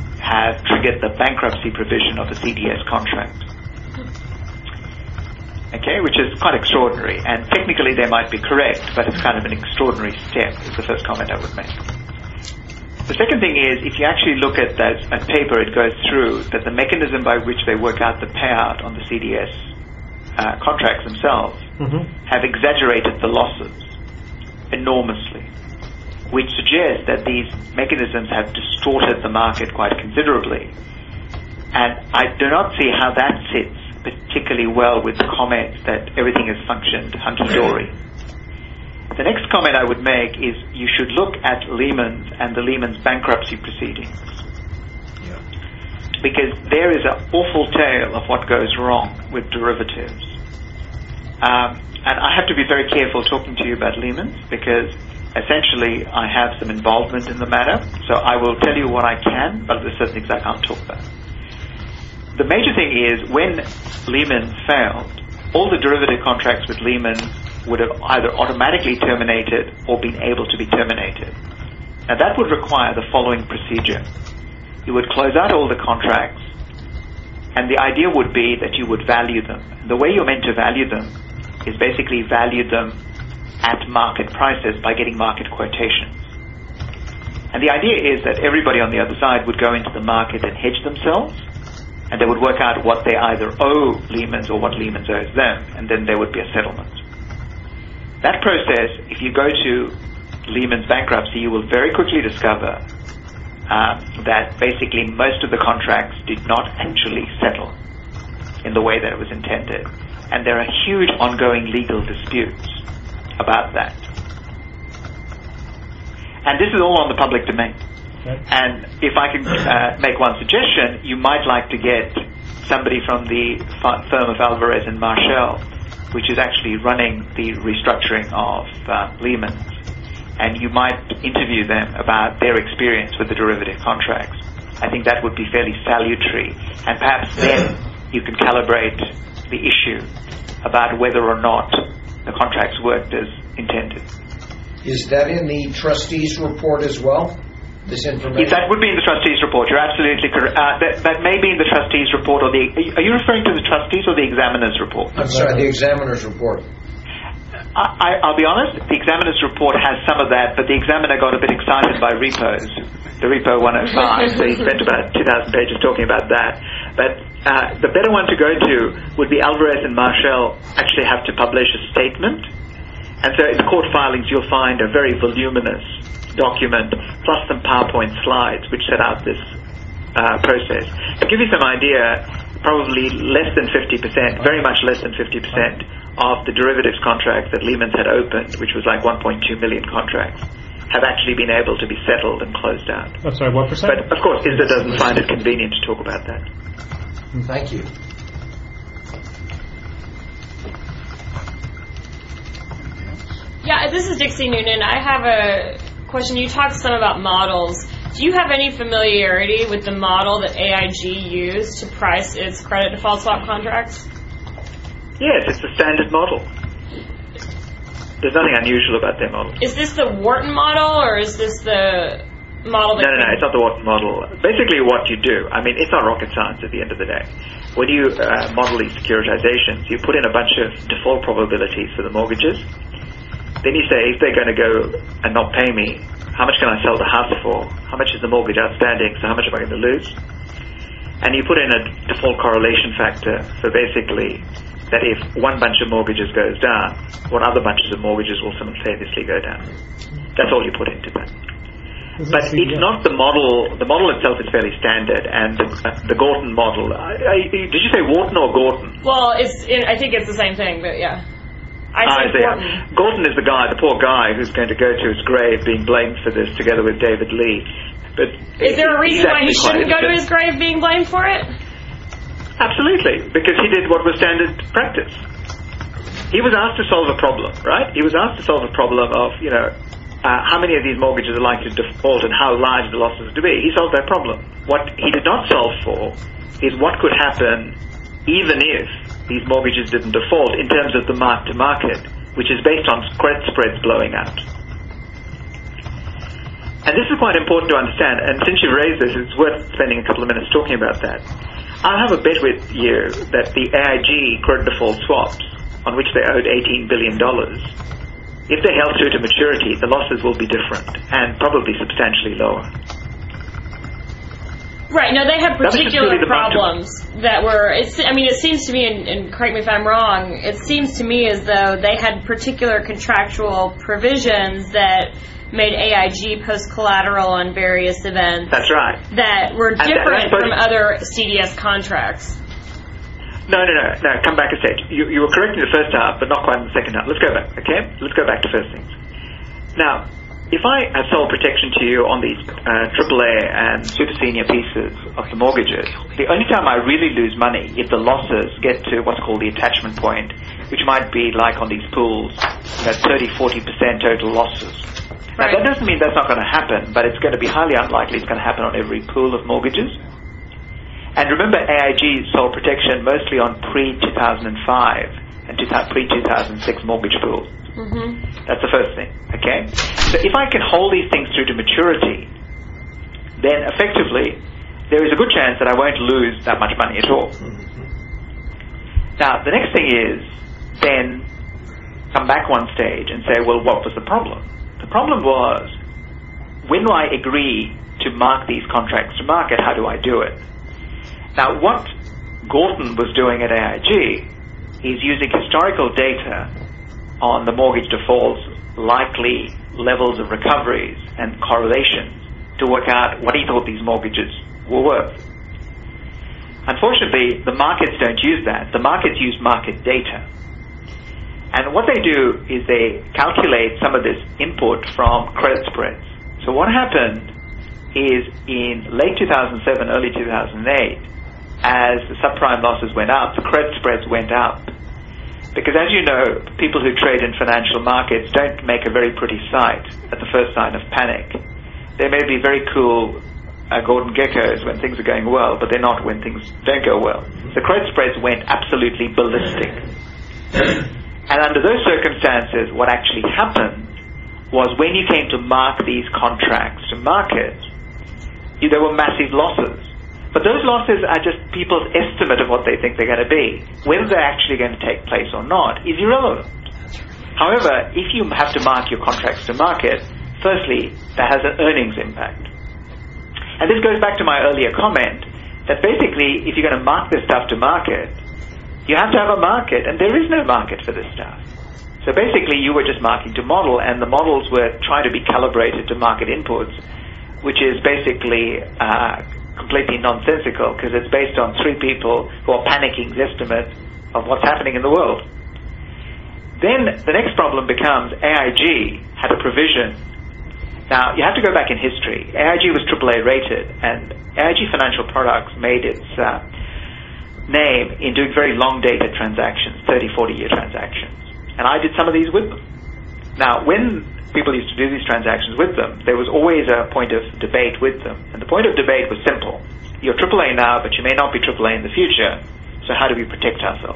have triggered the bankruptcy provision of the C D S contract. okay, which is quite extraordinary. And technically they might be correct, but it's kind of an extraordinary step, is the first comment I would make. The second thing is, if you actually look at that, that paper, it goes through that the mechanism by which they work out the payout on the C D S uh, contracts themselves mm-hmm. have exaggerated the losses enormously, which suggests that these mechanisms have distorted the market quite considerably. And I do not see how that sits particularly well with the comment that everything has functioned hunky-dory. The next comment I would make is you should look at Lehman's and the Lehman's bankruptcy proceedings. Yeah. Because there is an awful tale of what goes wrong with derivatives. Um, and I have to be very careful talking to you about Lehman's because essentially I have some involvement in the matter. So I will tell you what I can, but there's certain things I can't talk about. The major thing is when Lehman failed, all the derivative contracts with Lehman would have either automatically terminated or been able to be terminated. Now that would require the following procedure. You would close out all the contracts, and the idea would be that you would value them. The way you're meant to value them is basically value them at market prices by getting market quotations. And the idea is that everybody on the other side would go into the market and hedge themselves, and they would work out what they either owe Lehman's or what Lehman's owes them, and then there would be a settlement. That process, if you go to Lehman's bankruptcy, you will very quickly discover uh, that basically most of the contracts did not actually settle in the way that it was intended. And there are huge ongoing legal disputes about that. And this is all on the public domain. Okay. And if I can uh, make one suggestion, you might like to get somebody from the firm of Alvarez and Marshall, which is actually running the restructuring of uh, Lehman's, and you might interview them about their experience with the derivative contracts. I think that would be fairly salutary, and perhaps then you can calibrate the issue about whether or not the contracts worked as intended. Is that in the trustees' report as well? This information? Yes, that would be in the trustees' report. You're absolutely correct. Uh, that, that may be in the trustees' report, or the. Are you referring to the trustees or the examiner's report? I'm sorry, the examiner's report. I, I'll be honest. The examiner's report has some of that, but the examiner got a bit excited by repos, the repo one oh five. So he spent about two thousand pages talking about that. But uh, the better one to go to would be Alvarez and Marshall actually have to publish a statement, and so in the court filings you'll find a very voluminous document plus some PowerPoint slides which set out this uh, process. To give you some idea, probably less than fifty percent, very much less than fifty percent of the derivatives contracts that Lehman's had opened, which was like one point two million contracts, have actually been able to be settled and closed out. I'm sorry, what percent? But of course, I S D A doesn't find it convenient to talk about that. Thank you. Yeah, this is Dixie Noonan. I have a question. You talked some about models. Do you have any familiarity with the model that A I G used to price its credit default swap contracts? Yes, it's a standard model. There's nothing unusual about their model. Is this the Wharton model, or is this the model that... No, no, no, it's not the Wharton model. Basically what you do, I mean, it's not rocket science at the end of the day. When you uh, model these securitizations, you put in a bunch of default probabilities for the mortgages. Then you say, if they're going to go and not pay me, how much can I sell the house for? How much is the mortgage outstanding? So how much am I going to lose? And you put in a default correlation factor. So basically, that if one bunch of mortgages goes down, what other bunches of mortgages will simultaneously go down? That's all you put into that. But it's not the model. The model itself is fairly standard, and the, the Gorton model. I, I, did you say Wharton or Gorton? Well, it's. It, I think it's the same thing, but yeah. I said Gorton. Gorton is the guy, the poor guy, who's going to go to his grave being blamed for this, together with David Lee. But is there a reason why he shouldn't go to his grave being blamed for it? Absolutely, because he did what was standard practice. He was asked to solve a problem, right? He was asked to solve a problem of, you know, uh, how many of these mortgages are likely to default and how large the losses to be. He solved that problem. What he did not solve for is what could happen even if these mortgages didn't default in terms of the mark-to-market, which is based on credit spreads blowing out. And this is quite important to understand, and since you've raised this, it's worth spending a couple of minutes talking about that. I'll have a bet with you that the A I G credit default swaps on which they owed eighteen billion dollars, if they held through to maturity, the losses will be different and probably substantially lower. Right. No, they have particular really the problems that were. It's, I mean, it seems to me, and, and correct me if I'm wrong. It seems to me as though they had particular contractual provisions that made A I G post collateral on various events. That's right. That were And different that- from other C D S contracts. No, no, no, no. Come back a stage. You, you were correct in the first half, but not quite in the second half. Let's go back, okay? Let's go back to first things. Now, if I have sold protection to you on these uh, triple A and super senior pieces of the mortgages, the only time I really lose money if the losses get to what's called the attachment point, which might be like on these pools, you know, thirty, forty percent total losses. Now, Right. that doesn't mean that's not going to happen, but it's going to be highly unlikely it's going to happen on every pool of mortgages. And remember, A I G sold protection mostly on pre two thousand five and pre two thousand six mortgage pools. Mm-hmm. That's the first thing, okay? So if I can hold these things through to maturity, then effectively there is a good chance that I won't lose that much money at all. Now, the next thing is then come back one stage and say, well, what was the problem? The problem was, when do I agree to mark these contracts to market? How do I do it? Now, what Gorton was doing at A I G is using historical data on the mortgage defaults, likely levels of recoveries and correlations to work out what he thought these mortgages were worth. Unfortunately, the markets don't use that. The markets use market data. And what they do is they calculate some of this input from credit spreads. So what happened is in late two thousand seven, early two thousand eight, as the subprime losses went up, the credit spreads went up. Because as you know, people who trade in financial markets don't make a very pretty sight at the first sign of panic. They may be very cool uh, golden geckos when things are going well, but they're not when things don't go well. The credit spreads went absolutely ballistic. And under those circumstances, what actually happened was when you came to mark these contracts to market, you, there were massive losses. But those losses are just people's estimate of what they think they're going to be. Whether they're actually going to take place or not is irrelevant. However, if you have to mark your contracts to market, firstly, that has an earnings impact. And this goes back to my earlier comment that basically, if you're going to mark this stuff to market, you have to have a market, and there is no market for this stuff. So basically, you were just marking to model, and the models were trying to be calibrated to market inputs, which is basically uh, completely nonsensical because it's based on three people who are panicking estimates of what's happening in the world. Then the next problem becomes A I G had a provision. Now, you have to go back in history. A I G was triple A rated, and A I G Financial Products made its uh, name in doing very long-dated transactions, thirty, forty-year transactions. And I did some of these with them. Now, when people used to do these transactions with them, there was always a point of debate with them. And the point of debate was simple. You're triple A now, but you may not be triple A in the future, so how do we protect ourselves?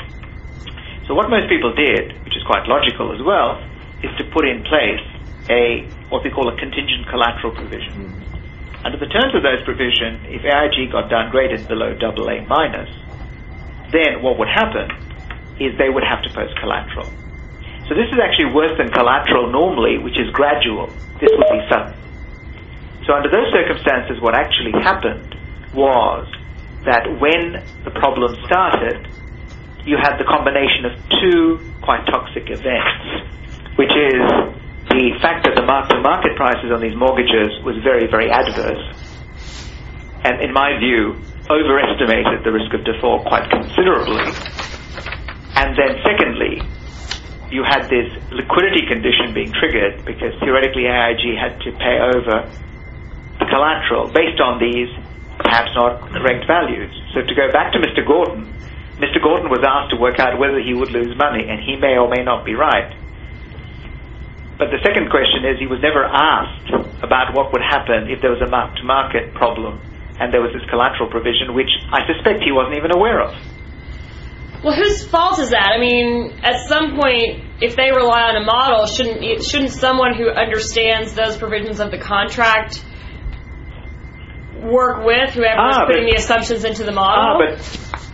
So what most people did, which is quite logical as well, is to put in place a what we call a contingent collateral provision. Mm-hmm. Under the terms of those provision, if A I G got downgraded below double A minus, then what would happen is they would have to post collateral. So this is actually worse than collateral normally, which is gradual. This would be sudden. So under those circumstances, what actually happened was that when the problem started, you had the combination of two quite toxic events, which is the fact that the mark-to-market prices on these mortgages was very, very adverse, and in my view, overestimated the risk of default quite considerably. And then secondly, you had this liquidity condition being triggered because theoretically A I G had to pay over the collateral based on these perhaps not correct values. So to go back to Mister Gorton, Mister Gorton was asked to work out whether he would lose money, and he may or may not be right. But the second question is he was never asked about what would happen if there was a mark-to-market problem and there was this collateral provision, which I suspect he wasn't even aware of. Well, whose fault is that? I mean, at some point, if they rely on a model, shouldn't shouldn't someone who understands those provisions of the contract work with whoever ah, is putting but, the assumptions into the model? Ah, but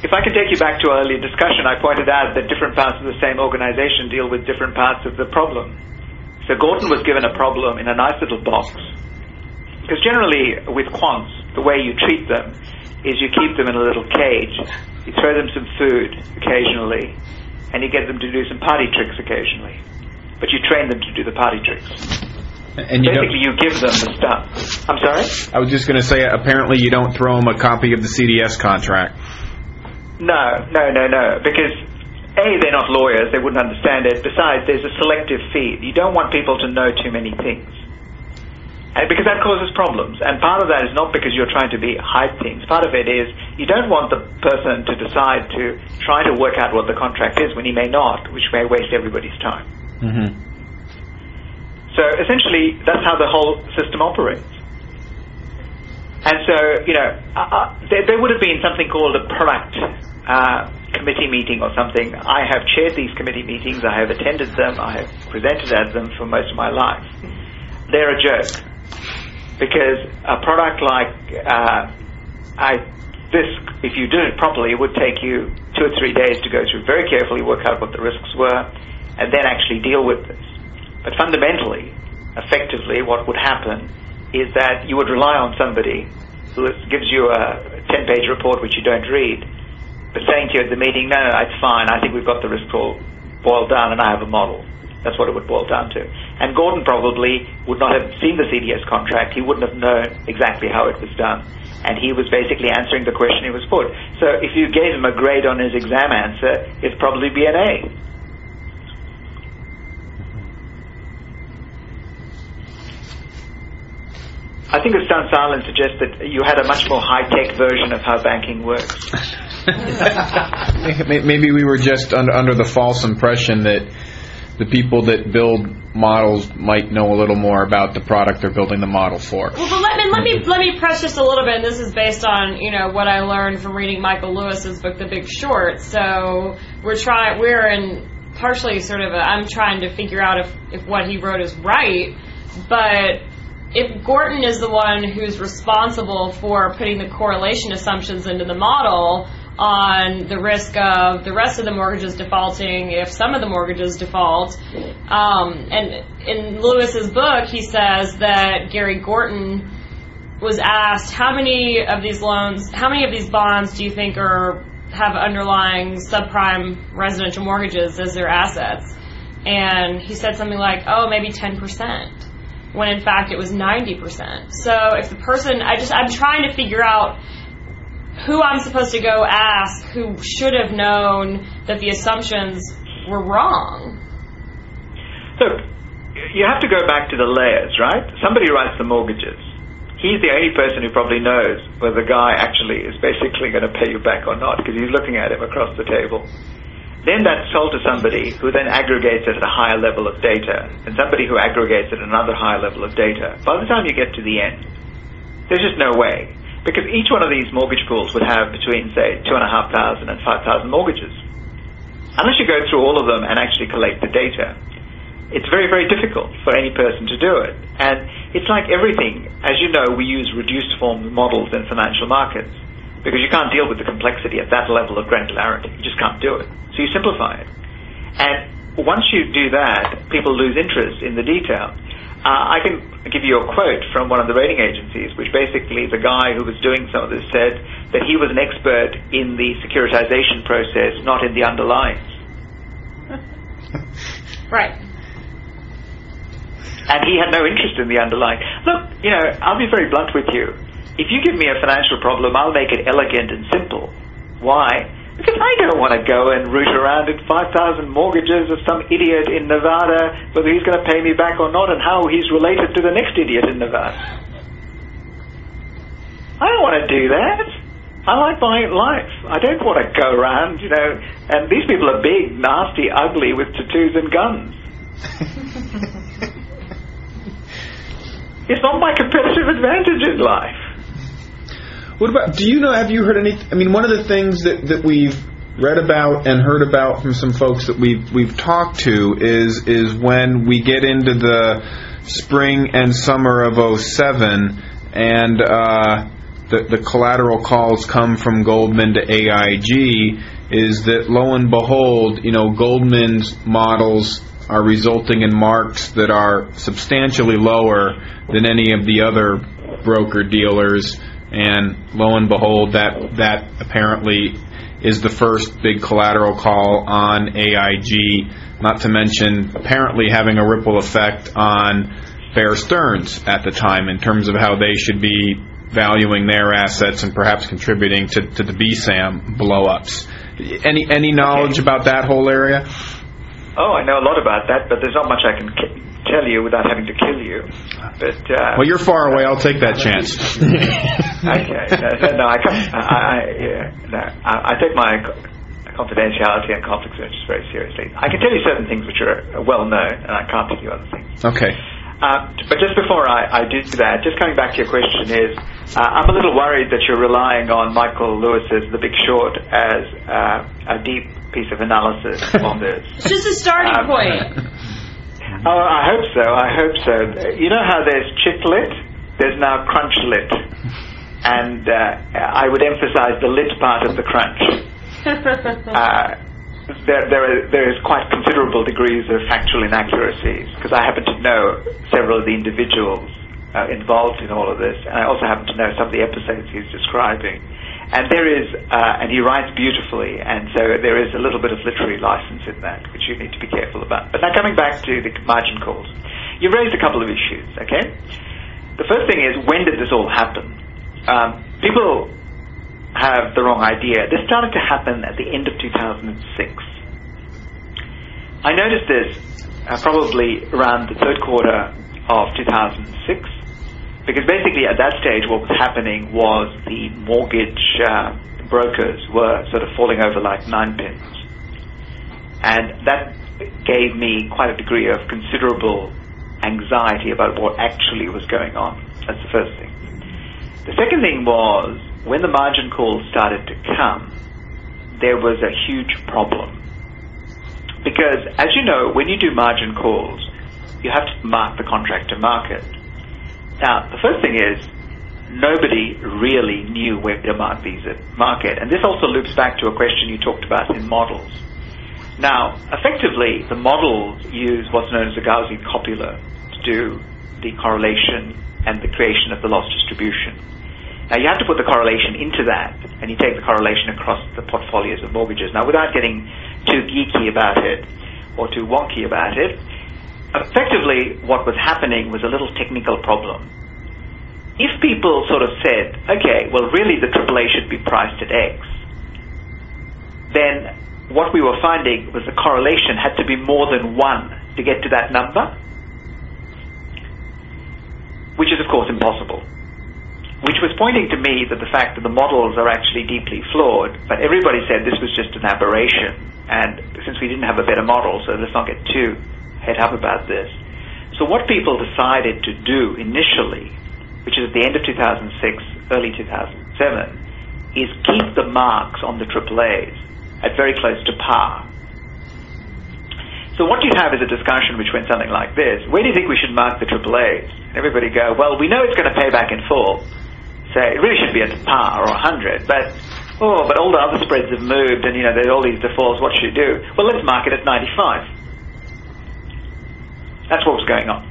if I can take you back to our earlier discussion, I pointed out that different parts of the same organization deal with different parts of the problem. So Gorton was given a problem in a nice little box. Because generally, with quants, the way you treat them is you keep them in a little cage, you throw them some food occasionally, and you get them to do some party tricks occasionally. But you train them to do the party tricks. And you Basically, you give them the stuff. I'm sorry? I was just going to say, apparently you don't throw them a copy of the C D S contract. No, no, no, no. Because, A, they're not lawyers. They wouldn't understand it. Besides, there's a selective feed. You don't want people to know too many things. And because that causes problems. And part of that is not because you're trying to be hide things. Part of it is you don't want the person to decide to try to work out what the contract is when he may not, which may waste everybody's time. Mm-hmm. So essentially, that's how the whole system operates. And so, you know, uh, there, there would have been something called a product uh, committee meeting or something. I have chaired these committee meetings. I have attended them. I have presented at them for most of my life. They're a joke. Because a product like uh, I, this, if you did it properly, it would take you two or three days to go through very carefully, work out what the risks were, and then actually deal with this. But fundamentally, effectively, what would happen is that you would rely on somebody who gives you a ten-page report which you don't read, but saying to you at the meeting, no, no, it's fine, I think we've got the risk all boiled down and I have a model. That's what it would boil down to. And Gorton probably would not have seen the C D S contract. He wouldn't have known exactly how it was done. And he was basically answering the question he was put. So if you gave him a grade on his exam answer, it'd probably be an A. I think a stunned silence suggests that you had a much more high-tech version of how banking works. Maybe we were just under, under the false impression that the people that build models might know a little more about the product they're building the model for. Well, but let me let me let me press just a little bit. And this is based on you know what I learned from reading Michael Lewis's book, The Big Short. So we're trying we're in partially sort of a, I'm trying to figure out if if what he wrote is right, but if Gorton is the one who's responsible for putting the correlation assumptions into the model on the risk of the rest of the mortgages defaulting if some of the mortgages default, um, and in Lewis's book he says that Gary Gorton was asked how many of these loans, how many of these bonds do you think are have underlying subprime residential mortgages as their assets, and he said something like, oh, maybe ten percent. When in fact it was ninety percent. So if the person, I just, I'm trying to figure out who I'm supposed to go ask who should have known that the assumptions were wrong. Look, you have to go back to the layers, right? Somebody writes the mortgages. He's the only person who probably knows whether the guy actually is basically going to pay you back or not because he's looking at him across the table. Then that's sold to somebody who then aggregates it at a higher level of data, and somebody who aggregates it at another higher level of data. By the time you get to the end, there's just no way. Because each one of these mortgage pools would have between, say, two thousand five hundred and five thousand mortgages. Unless you go through all of them and actually collect the data, it's very, very difficult for any person to do it. And it's like everything. As you know, we use reduced form models in financial markets because you can't deal with the complexity at that level of granularity. You just can't do it. So you simplify it. And once you do that, people lose interest in the detail. Uh, I can give you a quote from one of the rating agencies, which basically the guy who was doing some of this said that he was an expert in the securitization process, not in the underlyings. Right. And he had no interest in the underlying. Look, you know, I'll be very blunt with you. If you give me a financial problem, I'll make it elegant and simple. Why? Because I don't want to go and root around in five thousand mortgages of some idiot in Nevada, whether he's going to pay me back or not, and how he's related to the next idiot in Nevada. I don't want to do that. I like my life. I don't want to go around, you know, and these people are big, nasty, ugly, with tattoos and guns. It's not my competitive advantage in life. What about, do you know, have you heard any, I mean, one of the things that, that we've read about and heard about from some folks that we've we've talked to is is when we get into the spring and summer of oh seven and uh, the, the collateral calls come from Goldman to A I G is that, lo and behold, you know, Goldman's models are resulting in marks that are substantially lower than any of the other broker-dealers, and lo and behold, that that apparently is the first big collateral call on A I G, not to mention apparently having a ripple effect on Bear Stearns at the time in terms of how they should be valuing their assets and perhaps contributing to, to the B SAM blow-ups. Any any knowledge okay. about that whole area? Oh, I know a lot about that, but there's not much I can k- tell you without having to kill you. But uh, well, you're far away. I'll take that chance. okay, no, no, I, can't, I, I, yeah, no, I, I take my confidentiality and conflicts of interest very seriously. I can tell you certain things which are well known, and I can't tell you other things. Okay. Uh, but just before I, I do that, just coming back to your question is, uh, I'm a little worried that you're relying on Michael Lewis's The Big Short as uh, a deep piece of analysis on this. It's just a starting um, point. Oh, I hope so. I hope so. You know how there's Chitlit? There's now Crunchlit. And uh, I would emphasize the lit part of the crunch. uh, There, there, are, there is quite considerable degrees of factual inaccuracies, because I happen to know several of the individuals uh, involved in all of this, and I also happen to know some of the episodes he's describing. And there is, uh, and he writes beautifully, and so there is a little bit of literary license in that, which you need to be careful about. But now coming back to the margin calls, you raised a couple of issues, okay? The first thing is, when did this all happen? Um, people have the wrong idea. This started to happen at the end of two thousand six. I noticed this uh, probably around the third quarter of two thousand six, because basically at that stage what was happening was the mortgage uh, brokers were sort of falling over like nine pins. And that gave me quite a degree of considerable anxiety about what actually was going on. That's the first thing. The second thing was, when the margin calls started to come, there was a huge problem. Because, as you know, when you do margin calls, you have to mark the contract to market. Now, the first thing is, nobody really knew where to mark these at market. And this also loops back to a question you talked about in models. Now, effectively, the models use what's known as a Gaussian copula to do the correlation and the creation of the loss distribution. Now, you have to put the correlation into that, and you take the correlation across the portfolios of mortgages. Now, without getting too geeky about it or too wonky about it, effectively what was happening was a little technical problem. If people sort of said, okay, well, really the triple A should be priced at X, then what we were finding was the correlation had to be more than one to get to that number, which is, of course, impossible. Which was pointing to me that the fact that the models are actually deeply flawed, but everybody said this was just an aberration, and since we didn't have a better model, so let's not get too head up about this. So what people decided to do initially, which is at the end of two thousand six, early two thousand seven, is keep the marks on the triple A's at very close to par. So what you have is a discussion which went something like this: where do you think we should mark the triple A's? And everybody go, well, we know it's going to pay back in full, so it really should be at par or one hundred, but oh, but all the other spreads have moved, and you know there are all these defaults. What should you do? Well, let's mark it at ninety-five. That's what was going on.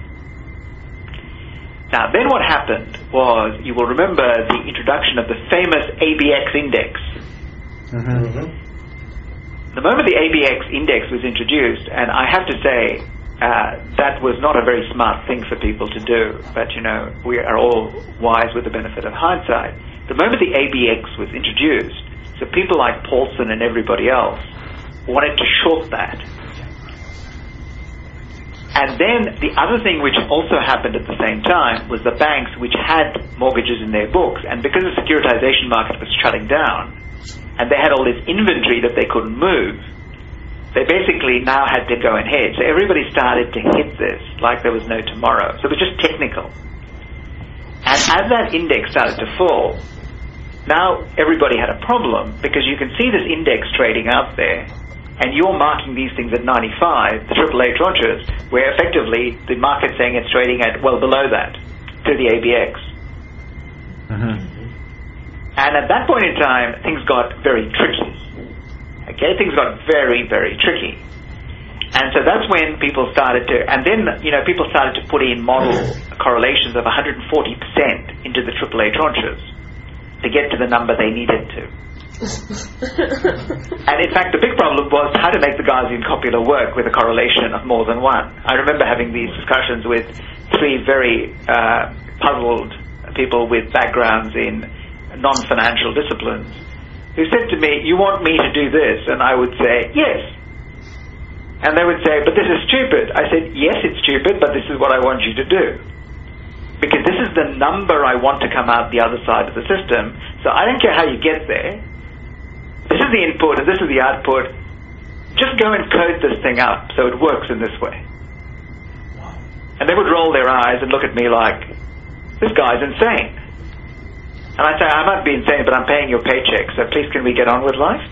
Now, then what happened was, you will remember the introduction of the famous A B X index. Mm-hmm. The moment the A B X index was introduced, and I have to say, uh, that was not a very smart thing for people to do, but you know, we are all wise with the benefit of hindsight. The moment the A B X was introduced, so people like Paulson and everybody else wanted to short that. And then the other thing which also happened at the same time was the banks which had mortgages in their books, and because the securitization market was shutting down, and they had all this inventory that they couldn't move, they basically now had to go and hedge. So everybody started to hit this like there was no tomorrow. So it was just technical. And as that index started to fall, now everybody had a problem, because you can see this index trading out there, and you're marking these things at ninety-five, the triple A tranches, where effectively the market's saying it's trading at well below that, through the A B X. Mm-hmm. And at that point in time, things got very tricky. Okay, things got very, very tricky. And so that's when people started to, and then, you know, people started to put in model correlations of one hundred forty percent into the triple A tranches to get to the number they needed to. And in fact, the big problem was how to make the Gaussian copula work with a correlation of more than one. I remember having these discussions with three very uh, puzzled people with backgrounds in non-financial disciplines who said to me, you want me to do this? And I would say, yes. And they would say, but this is stupid. I said, yes, it's stupid, but this is what I want you to do. Because this is the number I want to come out the other side of the system. So I don't care how you get there. This is the input and this is the output. Just go and code this thing up so it works in this way. And they would roll their eyes and look at me like, this guy's insane. And I'd say, I might be insane, but I'm paying your paycheck, so please can we get on with life?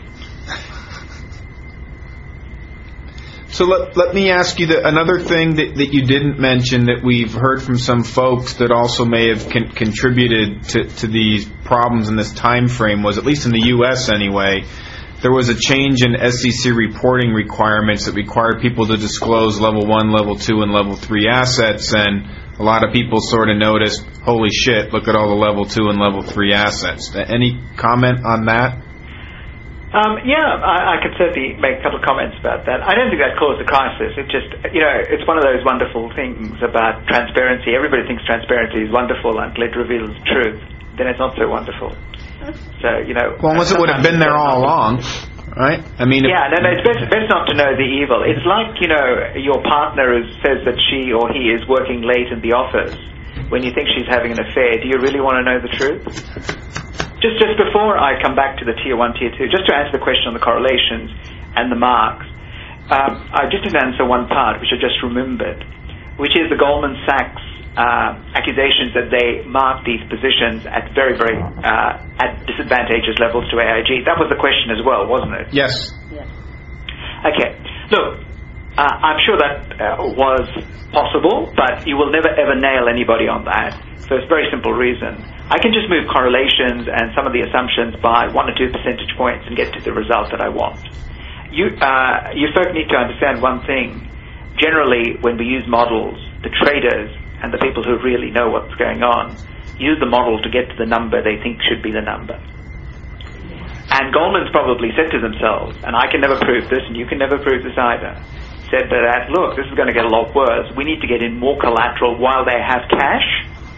So let, let me ask you that another thing that, that you didn't mention that we've heard from some folks that also may have con- contributed to, to these problems in this time frame was, at least in the U S anyway, there was a change in S E C reporting requirements that required people to disclose level one, level two, and level three assets, and a lot of people sort of noticed, holy shit, look at all the level two and level three assets. Any comment on that? Um, yeah, I, I could certainly make a couple of comments about that. I don't think that caused a crisis. It just, you know, it's one of those wonderful things about transparency. Everybody thinks transparency is wonderful until it reveals truth. Then it's not so wonderful. So, you know... Well, unless it would have been there all along, right? I mean... Yeah, no, no, it's best, best not to know the evil. It's like, you know, your partner is, says that she or he is working late in the office when you think she's having an affair. Do you really want to know the truth? Just just before I come back to the tier one, tier two, just to answer the question on the correlations and the marks, um, I just didn't answer one part, which I just remembered, which is the Goldman Sachs uh, accusations that they mark these positions at very, very uh, at disadvantageous levels to A I G. That was the question as well, wasn't it? Yes. Yes. Okay. Look, uh, I'm sure that uh, was possible, but you will never ever nail anybody on that. So it's a very simple reason. I can just move correlations and some of the assumptions by one or two percentage points and get to the result that I want. You, uh, you folk need to understand one thing. Generally, when we use models, the traders and the people who really know what's going on use the model to get to the number they think should be the number. And Goldman's probably said to themselves, and I can never prove this and you can never prove this either, said that, look, this is going to get a lot worse. We need to get in more collateral while they have cash.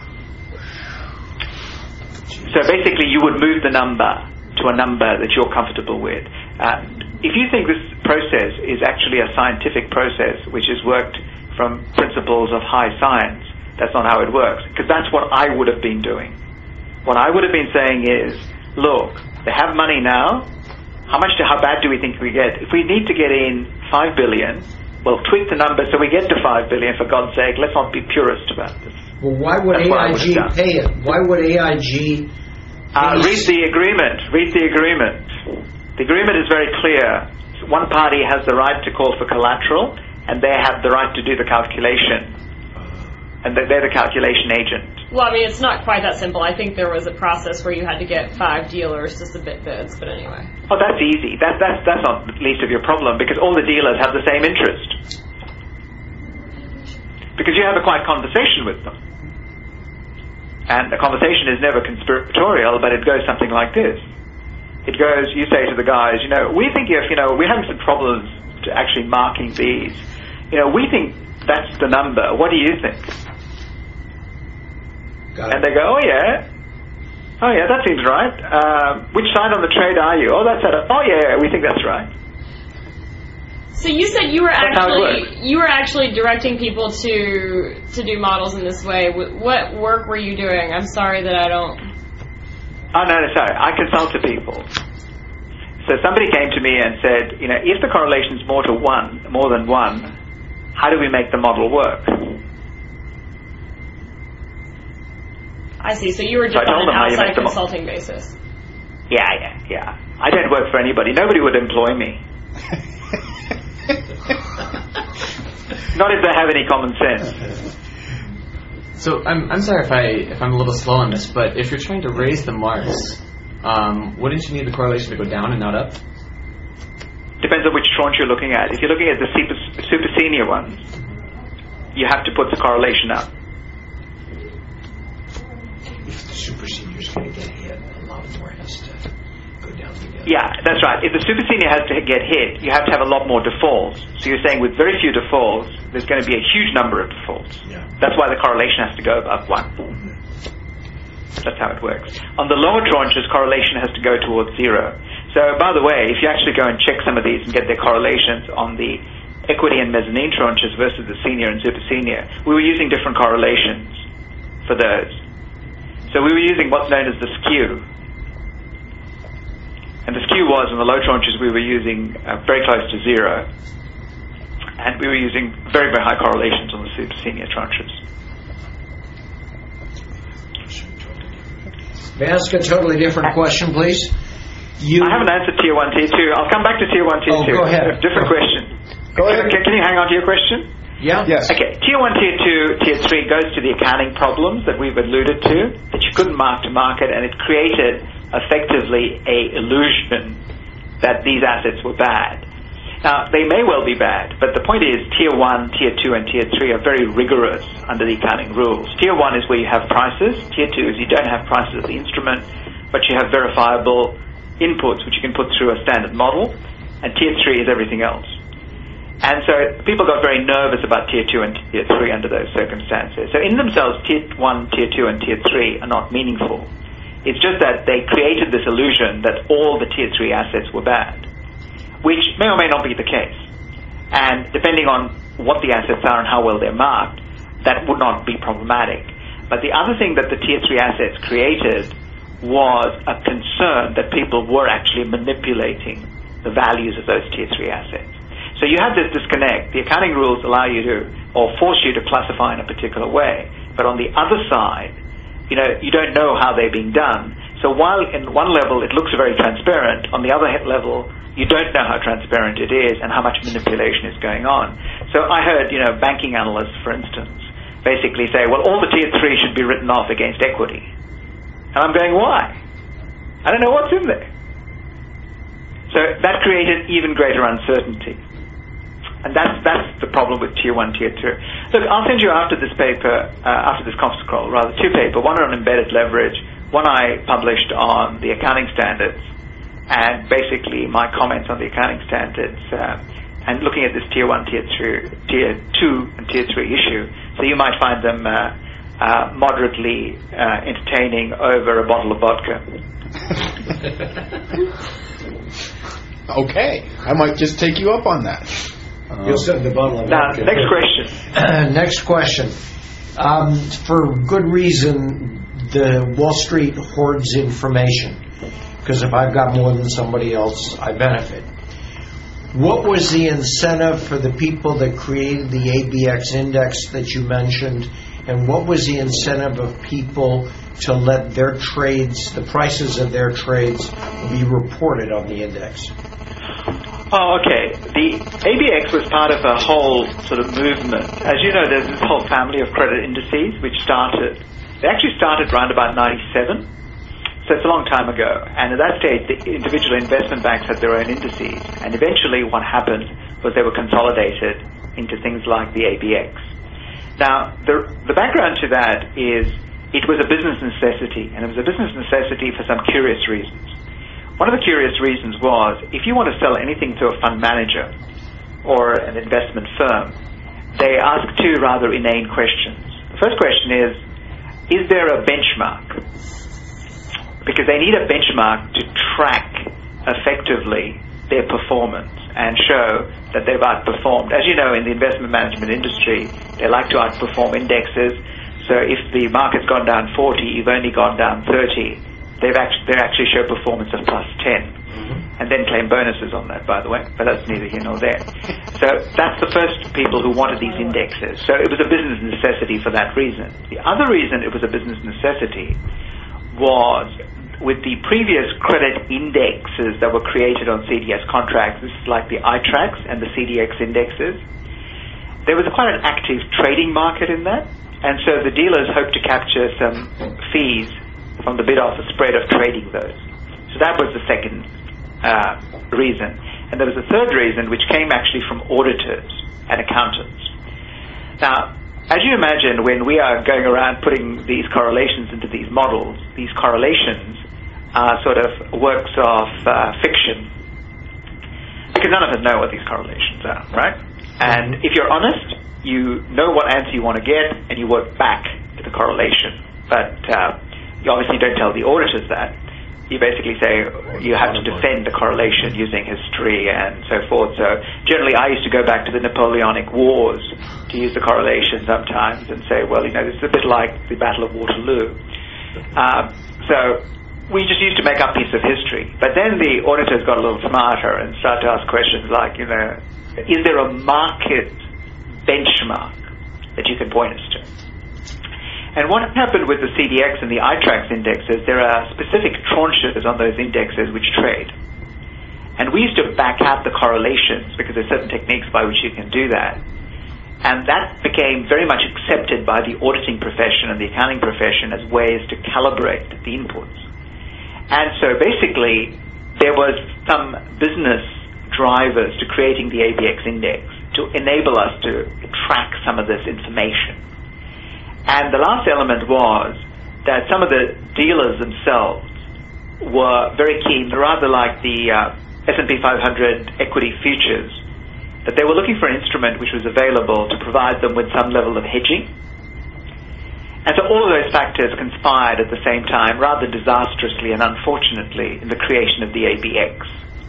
So basically, you would move the number to a number that you're comfortable with. Uh, if you think this process is actually a scientific process, which is worked from principles of high science, that's not how it works. Because that's what I would have been doing. What I would have been saying is, look, they have money now. How much? Do, how bad do we think we get? If we need to get in five billion, well, tweak the number so we get to five billion. For God's sake, let's not be purist about this. Well, why would That's A I G pay it? Why would A I G... Uh, read the agreement. Read the agreement. The agreement is very clear. One party has the right to call for collateral, and they have the right to do the calculation. And they're the calculation agent. Well, I mean, it's not quite that simple. I think there was a process where you had to get five dealers to submit bids, but anyway. Oh, that's easy. That, that's, that's not the least of your problem, because all the dealers have the same interest. Because you have a quiet conversation with them. And the conversation is never conspiratorial, but it goes something like this. It goes, you say to the guys, you know, we think if, you know, we're having some problems to actually marking these. You know, we think that's the number. What do you think? Got and it. they go, oh yeah. Oh yeah, that seems right. Uh, which side on the trade are you? Oh, that's at a, oh yeah, we think that's right. So you said you were That's how it actually you were actually directing people to to do models in this way. What work were you doing? I'm sorry that I don't. Oh no, no, sorry. I consult to people. So somebody came to me and said, you know, if the correlation is more to one, more than one, how do we make the model work? I see. So you were just So I told on an them how you outside make the mo- consulting basis. Yeah, yeah, yeah. I don't work for anybody. Nobody would employ me. Not if they have any common sense. So I'm I'm sorry if I if I'm a little slow on this, but if you're trying to raise the marks um, wouldn't you need the correlation to go down and not up? Depends on which tranche you're looking at. If you're looking at the super, super senior ones, you have to put the correlation up. If the super senior is going to get hit, a lot more has to go down together. Yeah, that's right. If the super senior has to get hit, you have to have a lot more defaults. So you're saying with very few defaults, there's going to be a huge number of defaults. Yeah. That's why the correlation has to go above one. That's how it works. On the lower tranches, correlation has to go towards zero. So, by the way, if you actually go and check some of these and get their correlations on the equity and mezzanine tranches versus the senior and super senior, we were using different correlations for those. So we were using what's known as the skew. And the skew was, in the low tranches, we were using uh, very close to zero. And we were using very, very high correlations on the super senior tranches. May I ask a totally different question, please? You I haven't answered tier one, tier two. I'll come back to tier one, tier Oh, two. go ahead. Different Go question. Go ahead. Can, can you hang on to your question? Yeah? Yes. Okay, tier one, tier two, tier three goes to the accounting problems that we've alluded to, that you couldn't mark to market, and it created effectively a illusion that these assets were bad. Now, they may well be bad, but the point is tier one, tier two, and tier three are very rigorous under the accounting rules. Tier one is where you have prices. Tier two is you don't have prices of the instrument, but you have verifiable inputs which you can put through a standard model, and tier three is everything else. And so people got very nervous about tier two and tier three under those circumstances. So in themselves, tier one, tier two, and tier three are not meaningful. It's just that they created this illusion that all the tier three assets were bad, which may or may not be the case. And depending on what the assets are and how well they're marked, that would not be problematic. But the other thing that the tier three assets created was a concern that people were actually manipulating the values of those tier three assets. So you have this disconnect. The accounting rules allow you to, or force you to classify in a particular way. But on the other side, you know, you don't know how they're being done. So while in one level it looks very transparent, on the other level, you don't know how transparent it is and how much manipulation is going on. So I heard, you know, banking analysts, for instance, basically say, well, all the tier three should be written off against equity. And I'm going, why? I don't know what's in there. So that created even greater uncertainty. And that's that's the problem with tier one, tier two. Look, I'll send you after this paper, uh, after this conference call, rather, two papers, one on embedded leverage, one I published on the accounting standards, and basically my comments on the accounting standards, uh, and looking at this tier one, tier two, tier two, and tier three issue. So you might find them uh, uh, moderately uh, entertaining over a bottle of vodka. Okay, I might just take you up on that. You'll send the bottle of Now, vodka. next question. Next question. Um, for good reason, the Wall Street hoards information, because if I've got more than somebody else, I benefit. What was the incentive for the people that created the A B X index that you mentioned, and what was the incentive of people to let their trades, the prices of their trades, be reported on the index? Oh, okay. The A B X was part of a whole sort of movement. As you know, there's this whole family of credit indices which started, they actually started around about ninety-seven. So it's a long time ago. And at that stage, the individual investment banks had their own indices. And eventually what happened was they were consolidated into things like the A B X. Now, the, the background to that is it was a business necessity. And it was a business necessity for some curious reasons. One of the curious reasons was, if you want to sell anything to a fund manager or an investment firm, they ask two rather inane questions. The first question is, is there a benchmark? Because they need a benchmark to track effectively their performance and show that they've outperformed. As you know, in the investment management industry, they like to outperform indexes. So if the market's gone down forty, you've only gone down thirty. They've actually, they actually show performance of plus ten, mm-hmm. and then claim bonuses on that, by the way, but that's neither here nor there. So that's the first people who wanted these indexes. So it was a business necessity for that reason. The other reason it was a business necessity was with the previous credit indexes that were created on C D S contracts, this is like the I TRAX and the C D X indexes, there was quite an active trading market in that, and so the dealers hoped to capture some fees from the bid-offer spread of trading those. So that was the second uh, reason. And there was a third reason, which came actually from auditors and accountants. Now, as you imagine, when we are going around putting these correlations into these models, these correlations are sort of works of uh, fiction, because none of us know what these correlations are, right? And if you're honest, you know what answer you want to get, and you work back to the correlation. But uh, you obviously don't tell the auditors that. You basically say you have to defend the correlation using history and so forth. So generally I used to go back to the Napoleonic Wars to use the correlation sometimes and say, well, you know, this is a bit like the Battle of Waterloo. Um, so we just used to make up pieces of history. But then the auditors got a little smarter and started to ask questions like, you know, is there a market benchmark that you can point us to? And what happened with the C D X and the I TRAX indexes, there are specific tranches on those indexes which trade. And we used to back out the correlations because there's certain techniques by which you can do that. And that became very much accepted by the auditing profession and the accounting profession as ways to calibrate the inputs. And so basically, there was some business drivers to creating the A B X index to enable us to track some of this information. And the last element was that some of the dealers themselves were very keen, rather like the uh, S and P five hundred equity futures, that they were looking for an instrument which was available to provide them with some level of hedging. And so all of those factors conspired at the same time, rather disastrously and unfortunately, in the creation of the A B X.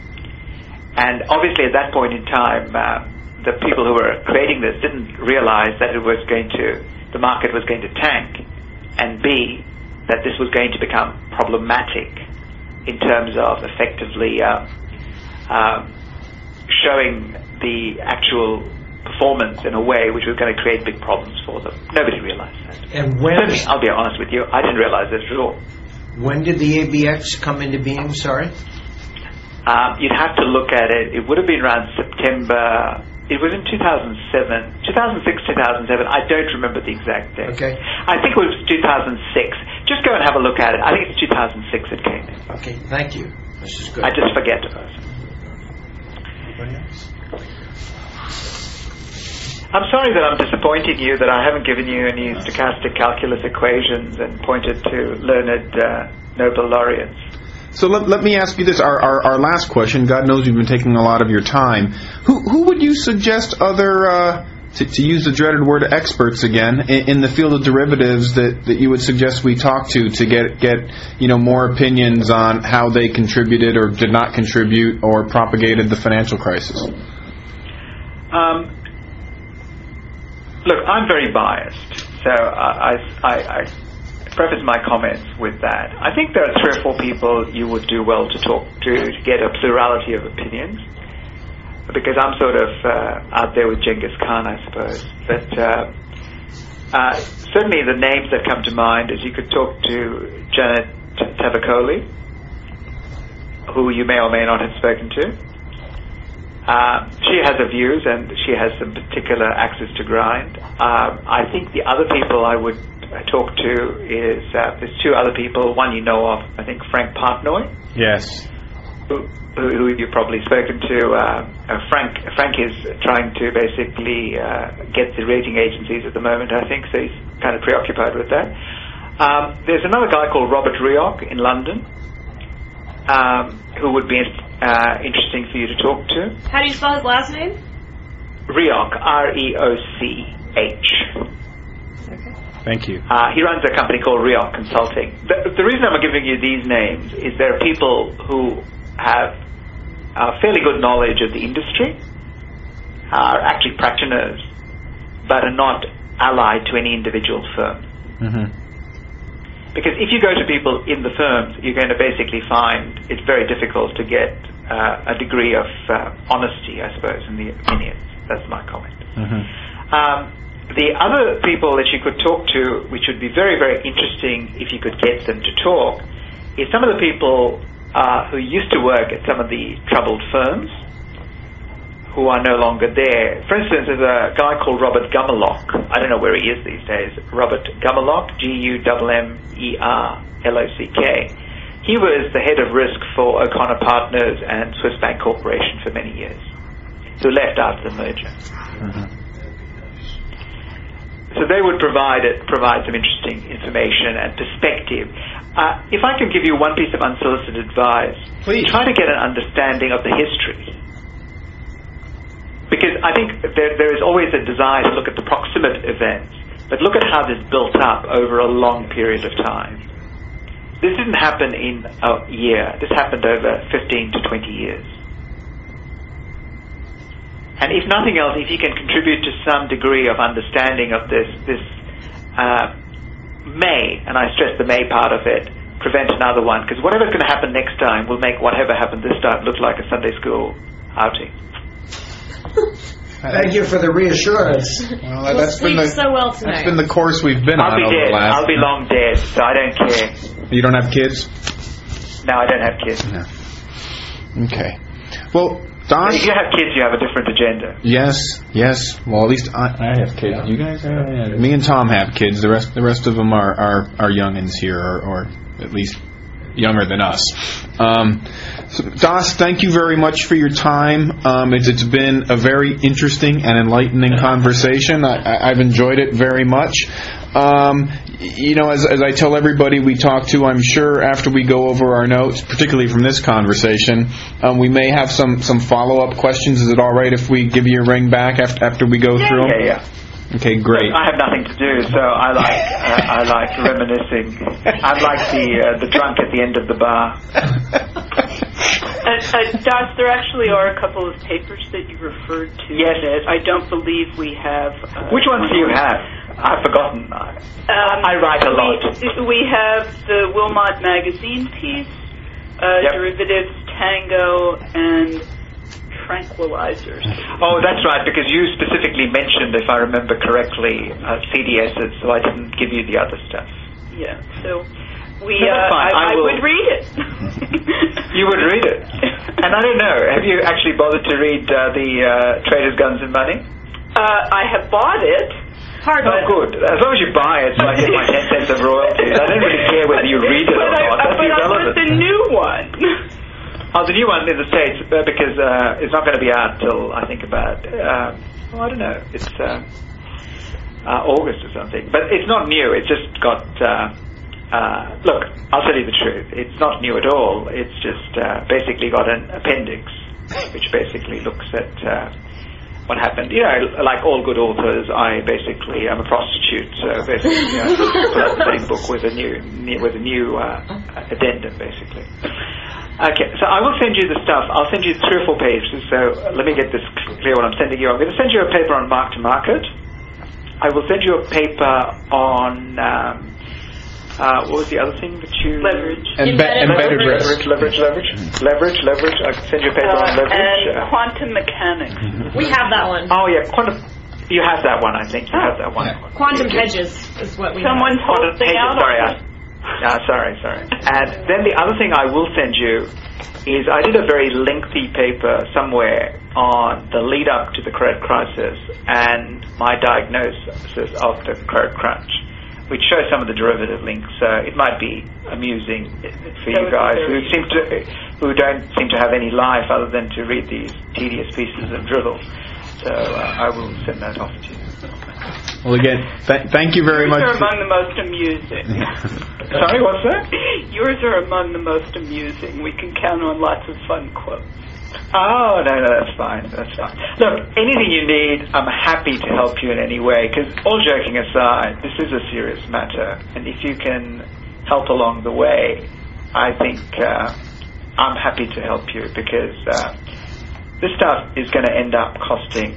And obviously at that point in time, uh, the people who were creating this didn't realize that it was going to the market was going to tank, and B, that this was going to become problematic in terms of effectively uh, um, showing the actual performance in a way which was going to create big problems for them. Nobody realized that. And when? Certainly, I'll be honest with you, I didn't realize this at all. When did the A B X come into being, sorry? Um, you'd have to look at it. It would have been around September. It was in two thousand seven, two thousand six, two thousand seven. I don't remember the exact date. Okay. I think it was two thousand six. Just go and have a look at it. I think it's two thousand six it came in. Okay, thank you. This is good. I just forget. I'm sorry that I'm disappointing you, that I haven't given you any stochastic calculus equations and pointed to learned uh, Nobel laureates. So let, let me ask you this, our, our, our last question. God knows we've been taking a lot of your time. Who who would you suggest other, uh, to, to use the dreaded word experts again, in, in the field of derivatives that, that you would suggest we talk to to get, get you know more opinions on how they contributed or did not contribute or propagated the financial crisis? Um, look, I'm very biased, so I... I, I, I preface my comments with that. I think there are three or four people you would do well to talk to to get a plurality of opinions, because I'm sort of uh, out there with Genghis Khan, I suppose. But uh, uh, certainly the names that come to mind is you could talk to Janet Tavakoli, who you may or may not have spoken to. Uh, she has her views and she has some particular axes to grind. Uh, I think the other people I would talk to is uh, there's two other people. One you know of, I think Frank Partnoy. Yes. Who, who you've probably spoken to. Uh, uh, Frank Frank is trying to basically uh, get the rating agencies at the moment, I think, so he's kind of preoccupied with that. Um, there's another guy called Robert Rioch in London, um, who would be uh, interesting for you to talk to. How do you spell his last name? Rioch, R E O C H. Thank you. Uh, he runs a company called Rioch Consulting. The, the reason I'm giving you these names is there are people who have uh, fairly good knowledge of the industry, are actually practitioners, but are not allied to any individual firm. Mm-hmm. Because if you go to people in the firms, you're going to basically find it's very difficult to get uh, a degree of uh, honesty, I suppose, in the opinions. That's my comment. Mm-hmm. Um, The other people that you could talk to, which would be very, very interesting if you could get them to talk, is some of the people uh, who used to work at some of the troubled firms who are no longer there. For instance, there's a guy called Robert Gummerlock. I don't know where he is these days. Robert Gummerlock, G U M M E R L O C K. He was the head of risk for O'Connor Partners and Swiss Bank Corporation for many years, who left after the merger. Mm-hmm. So they would provide it, provide some interesting information and perspective. Uh, if I can give you one piece of unsolicited advice, please try to get an understanding of the history. Because I think there, there is always a desire to look at the proximate events, but look at how this built up over a long period of time. This didn't happen in a year. This happened over fifteen to twenty years. And if nothing else, if you can contribute to some degree of understanding of this, this uh, may, and I stress the may part of it, prevent another one. Because whatever's going to happen next time will make whatever happened this time look like a Sunday school outing. Thank you for the reassurance. Well, We'll that's been sleep the so well tonight. that's been the course we've been I'll on be over dead. the last. I'll be long dead, so I don't care. You don't have kids? No, I don't have kids. No. Okay. Well, Don. If you have kids, you have a different agenda. Yes, yes. Well, at least I, I have kids. You guys have? Yeah. Me and Tom have kids. The rest, the rest of them are are, are youngins here, or, or at least younger than us. Um, so, Das, thank you very much for your time. Um, it's, it's been a very interesting and enlightening conversation. I, I, I've enjoyed it very much. Um, you know, as, as I tell everybody we talk to, I'm sure after we go over our notes, particularly from this conversation, um, we may have some, some follow-up questions. Is it all right if we give you a ring back after, after we go yeah, through them? Yeah, yeah. Okay, great. Look, I have nothing to do, so I like uh, I like reminiscing. I'm like the uh, the drunk at the end of the bar. Uh, uh, Das, there actually are a couple of papers that you referred to. Yes. That I don't believe we have. Uh, Which ones do you have? I've forgotten. I, um, I write a lot. We, we have the Wilmot Magazine piece, uh, Yep. Derivatives, Tango, and Tranquilizers. Oh, that's right, because you specifically mentioned, if I remember correctly, uh, C D Ss, so I didn't give you the other stuff. Yeah, so we. No, that's uh, fine. I I, I will- would read it. You would read it. And I don't know, have you actually bothered to read uh, the uh, Traders, Guns and Money? Uh, I have bought it. Hard Oh, good. As long as you buy it, so I get my ten cents of royalties. I don't really care whether you read it or But I, not. That's but I irrelevant. bought the new one. Oh, the new one in the States, uh, because uh, it's not going to be out till, I think, about, uh, well, I don't know, it's uh, uh, August or something. But it's not new, it's just got, uh, uh, look, I'll tell you the truth, it's not new at all, it's just uh, basically got an appendix, which basically looks at uh, what happened. You know, like all good authors, I basically am a prostitute, so basically I pull out the same book with a new, new with a new uh, addendum, basically. Okay, so I will send you the stuff. I'll send you three or four pages, so uh, let me get this clear what I'm sending you. I'm going to send you a paper on mark to market. I will send you a paper on, um, uh, what was the other thing that you... Leverage. Embe- Embedded embedded leverage. risk. Leverage, leverage, leverage, leverage, leverage. I can send you a paper on Uh, leverage. and Uh, quantum mechanics. We have that one. oh, yeah, quantum... You have that one, I think. You have that one. Yeah. Quantum hedges is what we Someone's have. Quantum holding pages, out sorry, on I, it. Ah, sorry, sorry. And then the other thing I will send you is I did a very lengthy paper somewhere on the lead up to the credit crisis and my diagnosis of the credit crunch, which shows some of the derivative links. So it might be amusing for you guys who seem to who don't seem to have any life other than to read these tedious pieces of drivel. So uh, I will send that off to you. Well, again, th- thank you very Yours much. are among the most amusing. Sorry, what's that? Yours are among the most amusing. We can count on lots of fun quotes. Oh, no, no, that's fine, that's fine. Look, anything you need, I'm happy to help you in any way, because all joking aside, this is a serious matter, and if you can help along the way, I think uh, I'm happy to help you, because uh, this stuff is going to end up costing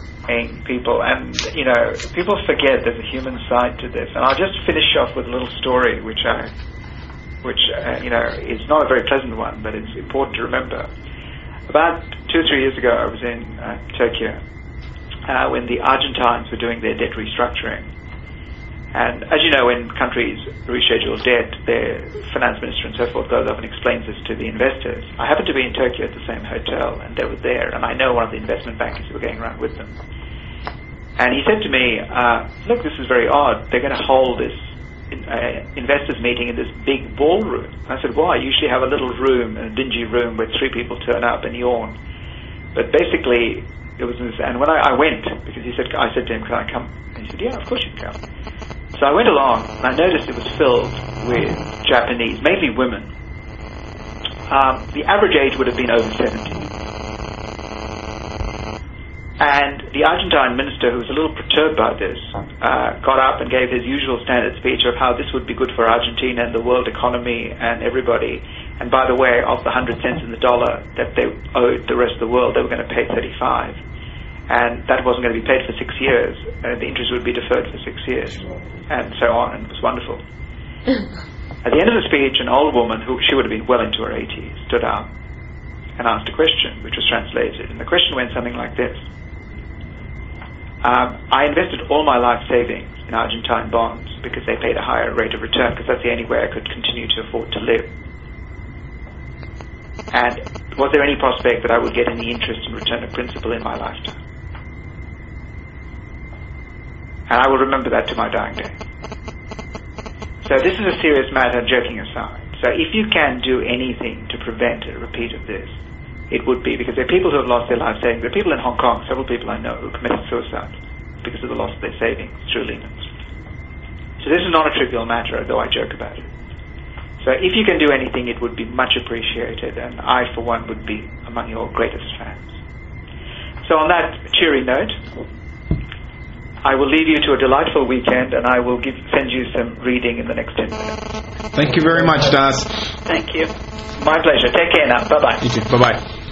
people, and, you know, people forget there's a human side to this, and I'll just finish off with a little story, which I, which, uh, you know, is not a very pleasant one, but it's important to remember. About two or three years ago, I was in uh, Turkey uh, when the Argentines were doing their debt restructuring. And as you know, when countries reschedule debt, their finance minister and so forth goes up and explains this to the investors. I happened to be in Turkey at the same hotel, and they were there, and I know one of the investment bankers who were going around with them. And he said to me, uh, look, this is very odd. They're going to hold this in uh, investors meeting in this big ballroom. I said, why? I usually have a little room, a dingy room where three people turn up and yawn. But basically, it was this, and when I, I went, because he said, I said to him, can I come? And he said, yeah, of course you can come. So I went along, and I noticed it was filled with Japanese, mainly women. Um, the average age would have been over seventy. And the Argentine minister, who was a little perturbed by this, uh, got up and gave his usual standard speech of how this would be good for Argentina and the world economy and everybody. And by the way, of the hundred cents in the dollar that they owed the rest of the world, they were going to pay thirty-five. And that wasn't going to be paid for six years. Uh, the interest would be deferred for six years. And so on, and it was wonderful. At the end of the speech, an old woman, who she would have been well into her eighties, stood up and asked a question, which was translated. And the question went something like this. Um, I invested all my life savings in Argentine bonds because they paid a higher rate of return, because that's the only way I could continue to afford to live. And was there any prospect that I would get any interest in return of principal in my lifetime? And I will remember that to my dying day. So this is a serious matter, joking aside. So if you can do anything to prevent a repeat of this, it would be, because there are people who have lost their life savings. There are people in Hong Kong, several people I know, who committed suicide because of the loss of their savings through Lehman. So this is not a trivial matter, though I joke about it. So if you can do anything, it would be much appreciated, and I, for one, would be among your greatest fans. So on that cheery note, I will leave you to a delightful weekend, and I will give, send you some reading in the next ten minutes. Thank you very much, Das. Thank you. My pleasure. Take care now. Bye-bye. You too. Bye-bye.